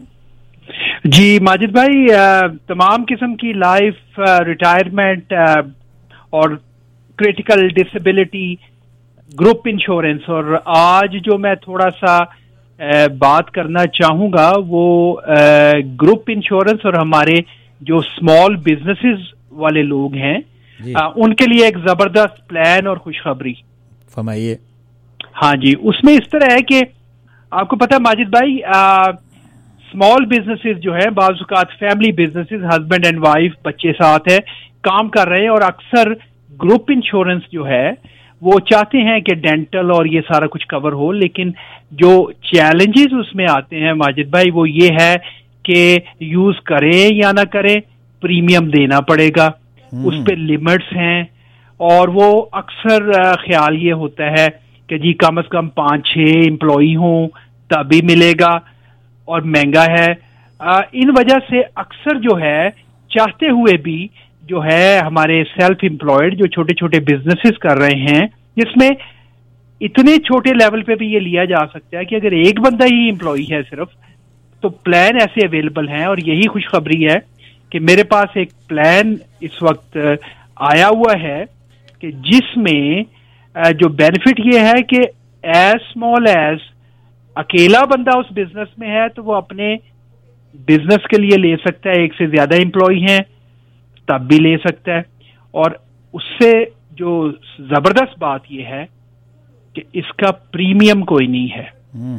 जी माजिद भाई, तमाम किस्म की लाइफ, रिटायरमेंट और क्रिटिकल डिसेबिलिटी, ग्रुप इंश्योरेंस. और आज जो मैं थोड़ा सा बात करना चाहूंगा वो ग्रुप इंश्योरेंस और हमारे जो स्मॉल बिजनेसेस वाले लोग हैं आ, उनके लिए एक जबरदस्त प्लान और खुशखबरी. फरमाइए. हाँ जी, उसमें इस तरह है कि आपको पता है माजिद भाई, स्मॉल बिजनेसेस जो है बाज़-औक़ात family businesses, husband and wife, बच्चे साथ है, काम कर रहे हैं, और अक्सर ग्रुप इंश्योरेंस जो है वो चाहते हैं कि डेंटल और ये सारा कुछ कवर हो. लेकिन जो चैलेंजेस उसमें आते हैं माजिद भाई वो ये है कि यूज करें या ना करें, प्रीमियम देना पड़ेगा, उस पे लिमिट्स हैं, और वो अक्सर ख्याल ये होता है कि जी कम से कम पाँच छः एम्प्लॉई हों तभी मिलेगा, और महंगा है. आ, इन वजह से अक्सर जो है चाहते हुए भी जो है हमारे सेल्फ एम्प्लॉयड जो छोटे छोटे बिजनेसेस कर रहे हैं, जिसमें इतने छोटे लेवल पे भी ये लिया जा सकता है कि अगर एक बंदा ही एम्प्लॉई है सिर्फ, तो प्लान ऐसे अवेलेबल हैं. और यही खुशखबरी है कि मेरे पास एक प्लान इस वक्त आया हुआ है कि जिसमें जो बेनिफिट ये है कि एज स्मॉल एज अकेला बंदा उस बिजनेस में है तो वो अपने बिजनेस के लिए ले सकता है, एक से ज्यादा एम्प्लॉई हैं तब भी ले सकता है. और उससे जो जबरदस्त बात यह है कि इसका प्रीमियम कोई नहीं है.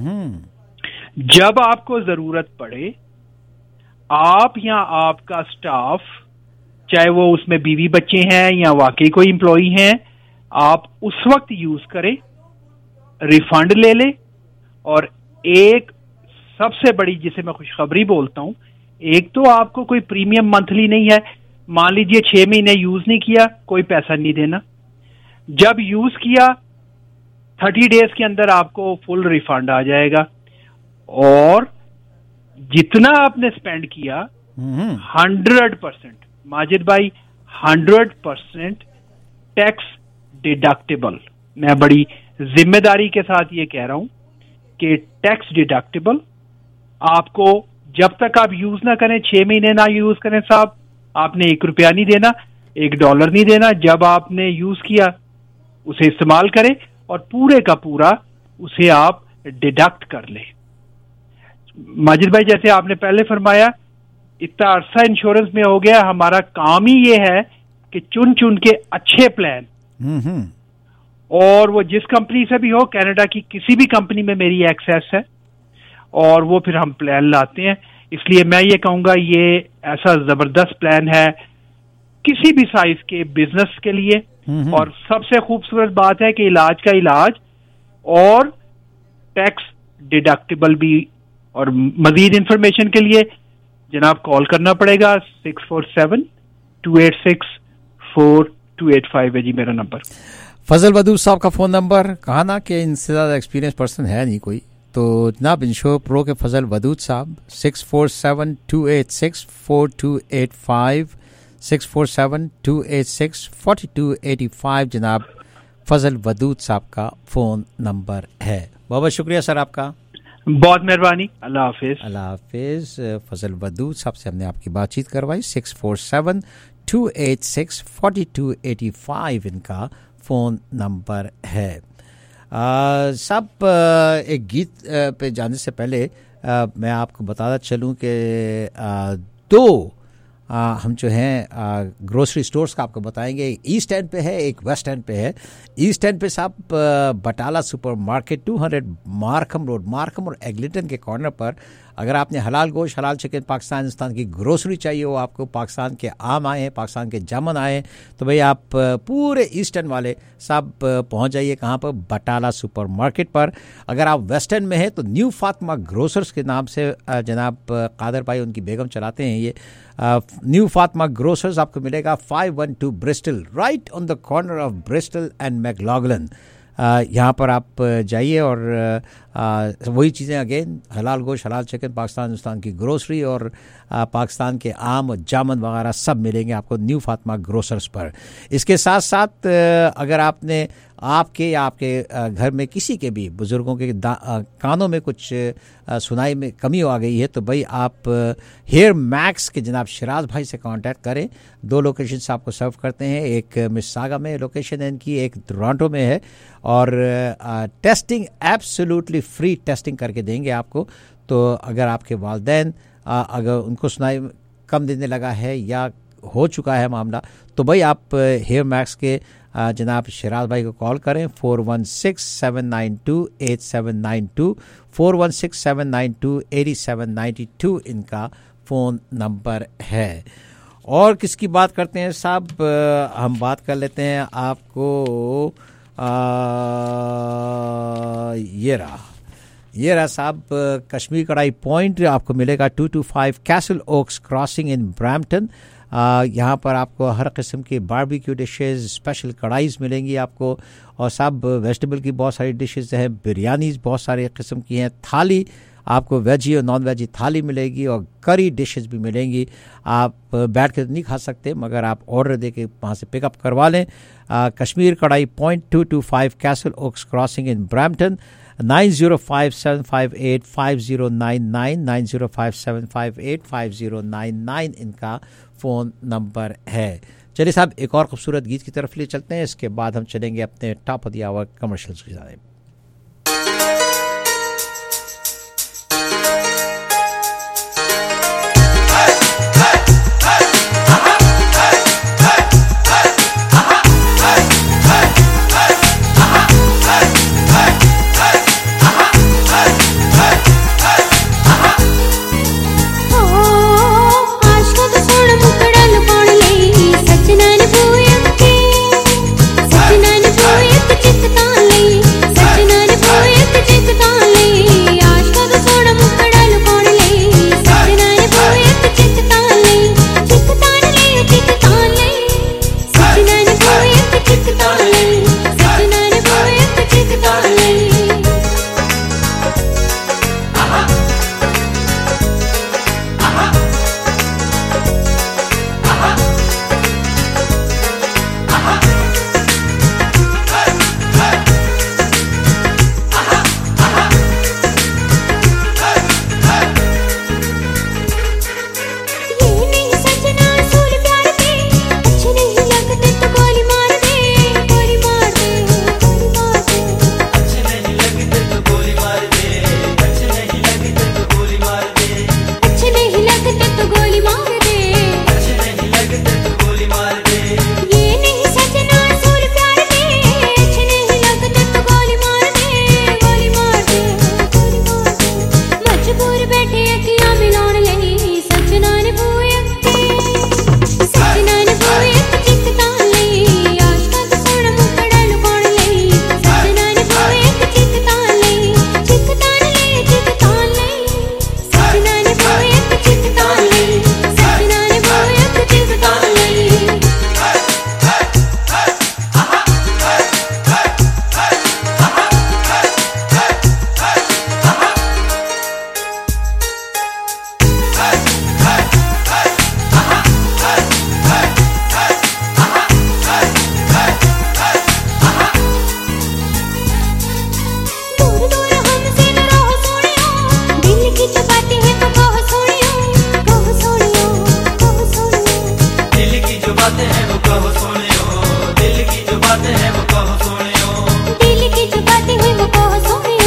जब आपको जरूरत पड़े, आप या आपका स्टाफ, चाहे वो उसमें बीवी बच्चे हैं या वाकई कोई एम्प्लॉई हैं, आप उस वक्त यूज करें, रिफंड ले ले. और एक सबसे बड़ी जिसे मैं खुशखबरी बोलता हूं, एक तो आपको कोई प्रीमियम मंथली नहीं है. मान लीजिए छह महीने यूज नहीं किया, कोई पैसा नहीं देना. जब यूज किया थर्टी डेज के अंदर आपको फुल रिफंड आ जाएगा. और जितना आपने स्पेंड किया हंड्रेड परसेंट माजिद भाई, हंड्रेड परसेंट टैक्स डिडक्टेबल. मैं बड़ी जिम्मेदारी के साथ ये कह रहा हूं कि टैक्स डिडक्टेबल. आपको जब तक आप यूज ना करें, छह महीने ना यूज करें साहब, आपने एक रुपया नहीं देना, एक डॉलर नहीं देना. जब आपने यूज किया उसे इस्तेमाल करें और पूरे का पूरा उसे आप डिडक्ट कर लें. माजिद भाई, जैसे आपने पहले फरमाया, इतना अरसा इंश्योरेंस में हो गया, हमारा काम ही ये है कि चुन चुन के अच्छे प्लान, और वो जिस कंपनी से भी हो, कनाडा की किसी भी कंपनी में मेरी एक्सेस है, और वो फिर हम प्लान लाते हैं. इसलिए मैं ये कहूंगा ये ऐसा जबरदस्त प्लान है किसी भी साइज के बिजनेस के लिए. और सबसे खूबसूरत बात है कि इलाज का इलाज और टैक्स डिडक्टेबल भी. और मजीद इंफॉर्मेशन के लिए जनाब कॉल करना पड़ेगा, six four seven two eight six four two eight five है जी मेरा नंबर. फजल वदूद साहब का फोन नंबर, कहा ना कि इनसे ज्यादा एक्सपीरियंस पर्सन है नहीं कोई, तो जनाब इंश्योर प्रो के फजल वदूद साहब, six four seven two eight six four two eight five, six four seven two eight six forty two eighty five. जनाब فضل ودود صاحب کا فون نمبر ہے. بہت بہت شکریہ سر آپ کا. بہت مہربانی. اللہ حافظ. اللہ حافظ. فضل ودود صاحب سے ہم نے آپ کی بات چیت کروائی. Six four seven two eight six forty two eighty five ان کا فون نمبر ہے. سب ایک گیت پہ جانے سے پہلے میں آپ کو بتاتا چلوں کہ دو ہم جو ہیں گروسری سٹورز کا آپ کو بتائیں گے. ایسٹ اینڈ پہ ہے, ایک ویسٹ اینڈ پہ ہے. ایسٹ اینڈ پہ صاحب Batala super market two hundred Markham Road, Markham اور ایگلٹن کے کارنر پر اگر آپ نے حلال گوشت, حلال چکن, پاکستان ہندوستان کی گروسری چاہیے ہو آپ کو, پاکستان کے آم آئے ہیں, پاکستان کے جامن آئے ہیں, تو بھئی آپ پورے ایسٹرن والے صاحب پہنچ جائیے. کہاں پر؟ بٹالہ سپر مارکیٹ پر. اگر آپ ویسٹرن میں ہیں تو نیو فاطمہ گروسرز کے نام سے جناب قادر بھائی ان کی بیگم چلاتے ہیں یہ نیو فاطمہ گروسرز. آپ کو ملے گا five one two Bristol, right on the corner of Bristol and McLaughlin. یہاں پر آپ جائیے اور وہی چیزیں اگین حلال گوشت, حلال چکن, پاکستان ہندوستان کی گروسری اور پاکستان کے آم اور جامن وغیرہ سب ملیں گے آپ کو نیو فاطمہ گروسرز پر. اس کے ساتھ ساتھ اگر آپ نے آپ کے یا آپ کے گھر میں کسی کے بھی بزرگوں کے کانوں میں کچھ سنائی میں کمی آ گئی ہے تو بھائی آپ ہیئر میکس کے جناب شراز بھائی سے کانٹیکٹ کریں. دو لوکیشن سے آپ کو سرو کرتے ہیں, ایک مساگا میں لوکیشن ہے ان کی, ایک ٹورانٹو میں ہے, اور ٹیسٹنگ ایبسولوٹلی فری ٹیسٹنگ کر کے دیں گے آپ کو. تو اگر آپ کے والدین اگر ان کو سنائی کم دینے لگا ہے یا ہو چکا ہے معاملہ تو بھائی آپ ہیئر میکس کے جناب شراز بھائی کو کال کریں. Four one six seven nine two eight seven nine two, four one six seven nine two eighty seven ninety two ان کا فون نمبر ہے. اور کس کی بات کرتے ہیں صاحب؟ ہم بات کر لیتے ہیں آپ کو یہ رہا یہ رہا صاحب کشمیر کڑھائی پوائنٹ. آپ کو ملے گا two two five Castle Oaks Crossing in Brampton. یہاں پر آپ کو ہر قسم کی باربیکیو ڈشز, اسپیشل کڑھائیز ملیں گی آپ کو, اور صاحب ویجیٹیبل کی بہت ساری ڈشز ہیں, بریانیز بہت سارے قسم کی ہیں, تھالی آپ کو ویجی اور نان ویجی تھالی ملے گی, اور کری ڈشز بھی ملیں گی. آپ بیٹھ کے نہیں کھا سکتے مگر آپ آرڈر دے کے وہاں سے پک اپ کروا لیں. Kashmir Karahi Point two two five Castle Oaks Crossing in Brampton. Nine zero five seven five eight five zero nine nine, nine zero five seven five eight five zero nine nine ان کا فون نمبر ہے. چلیے صاحب ایک اور خوبصورت گیت کی طرف لے چلتے ہیں, اس کے بعد ہم چلیں گے اپنے top of the hour commercials کی جانب.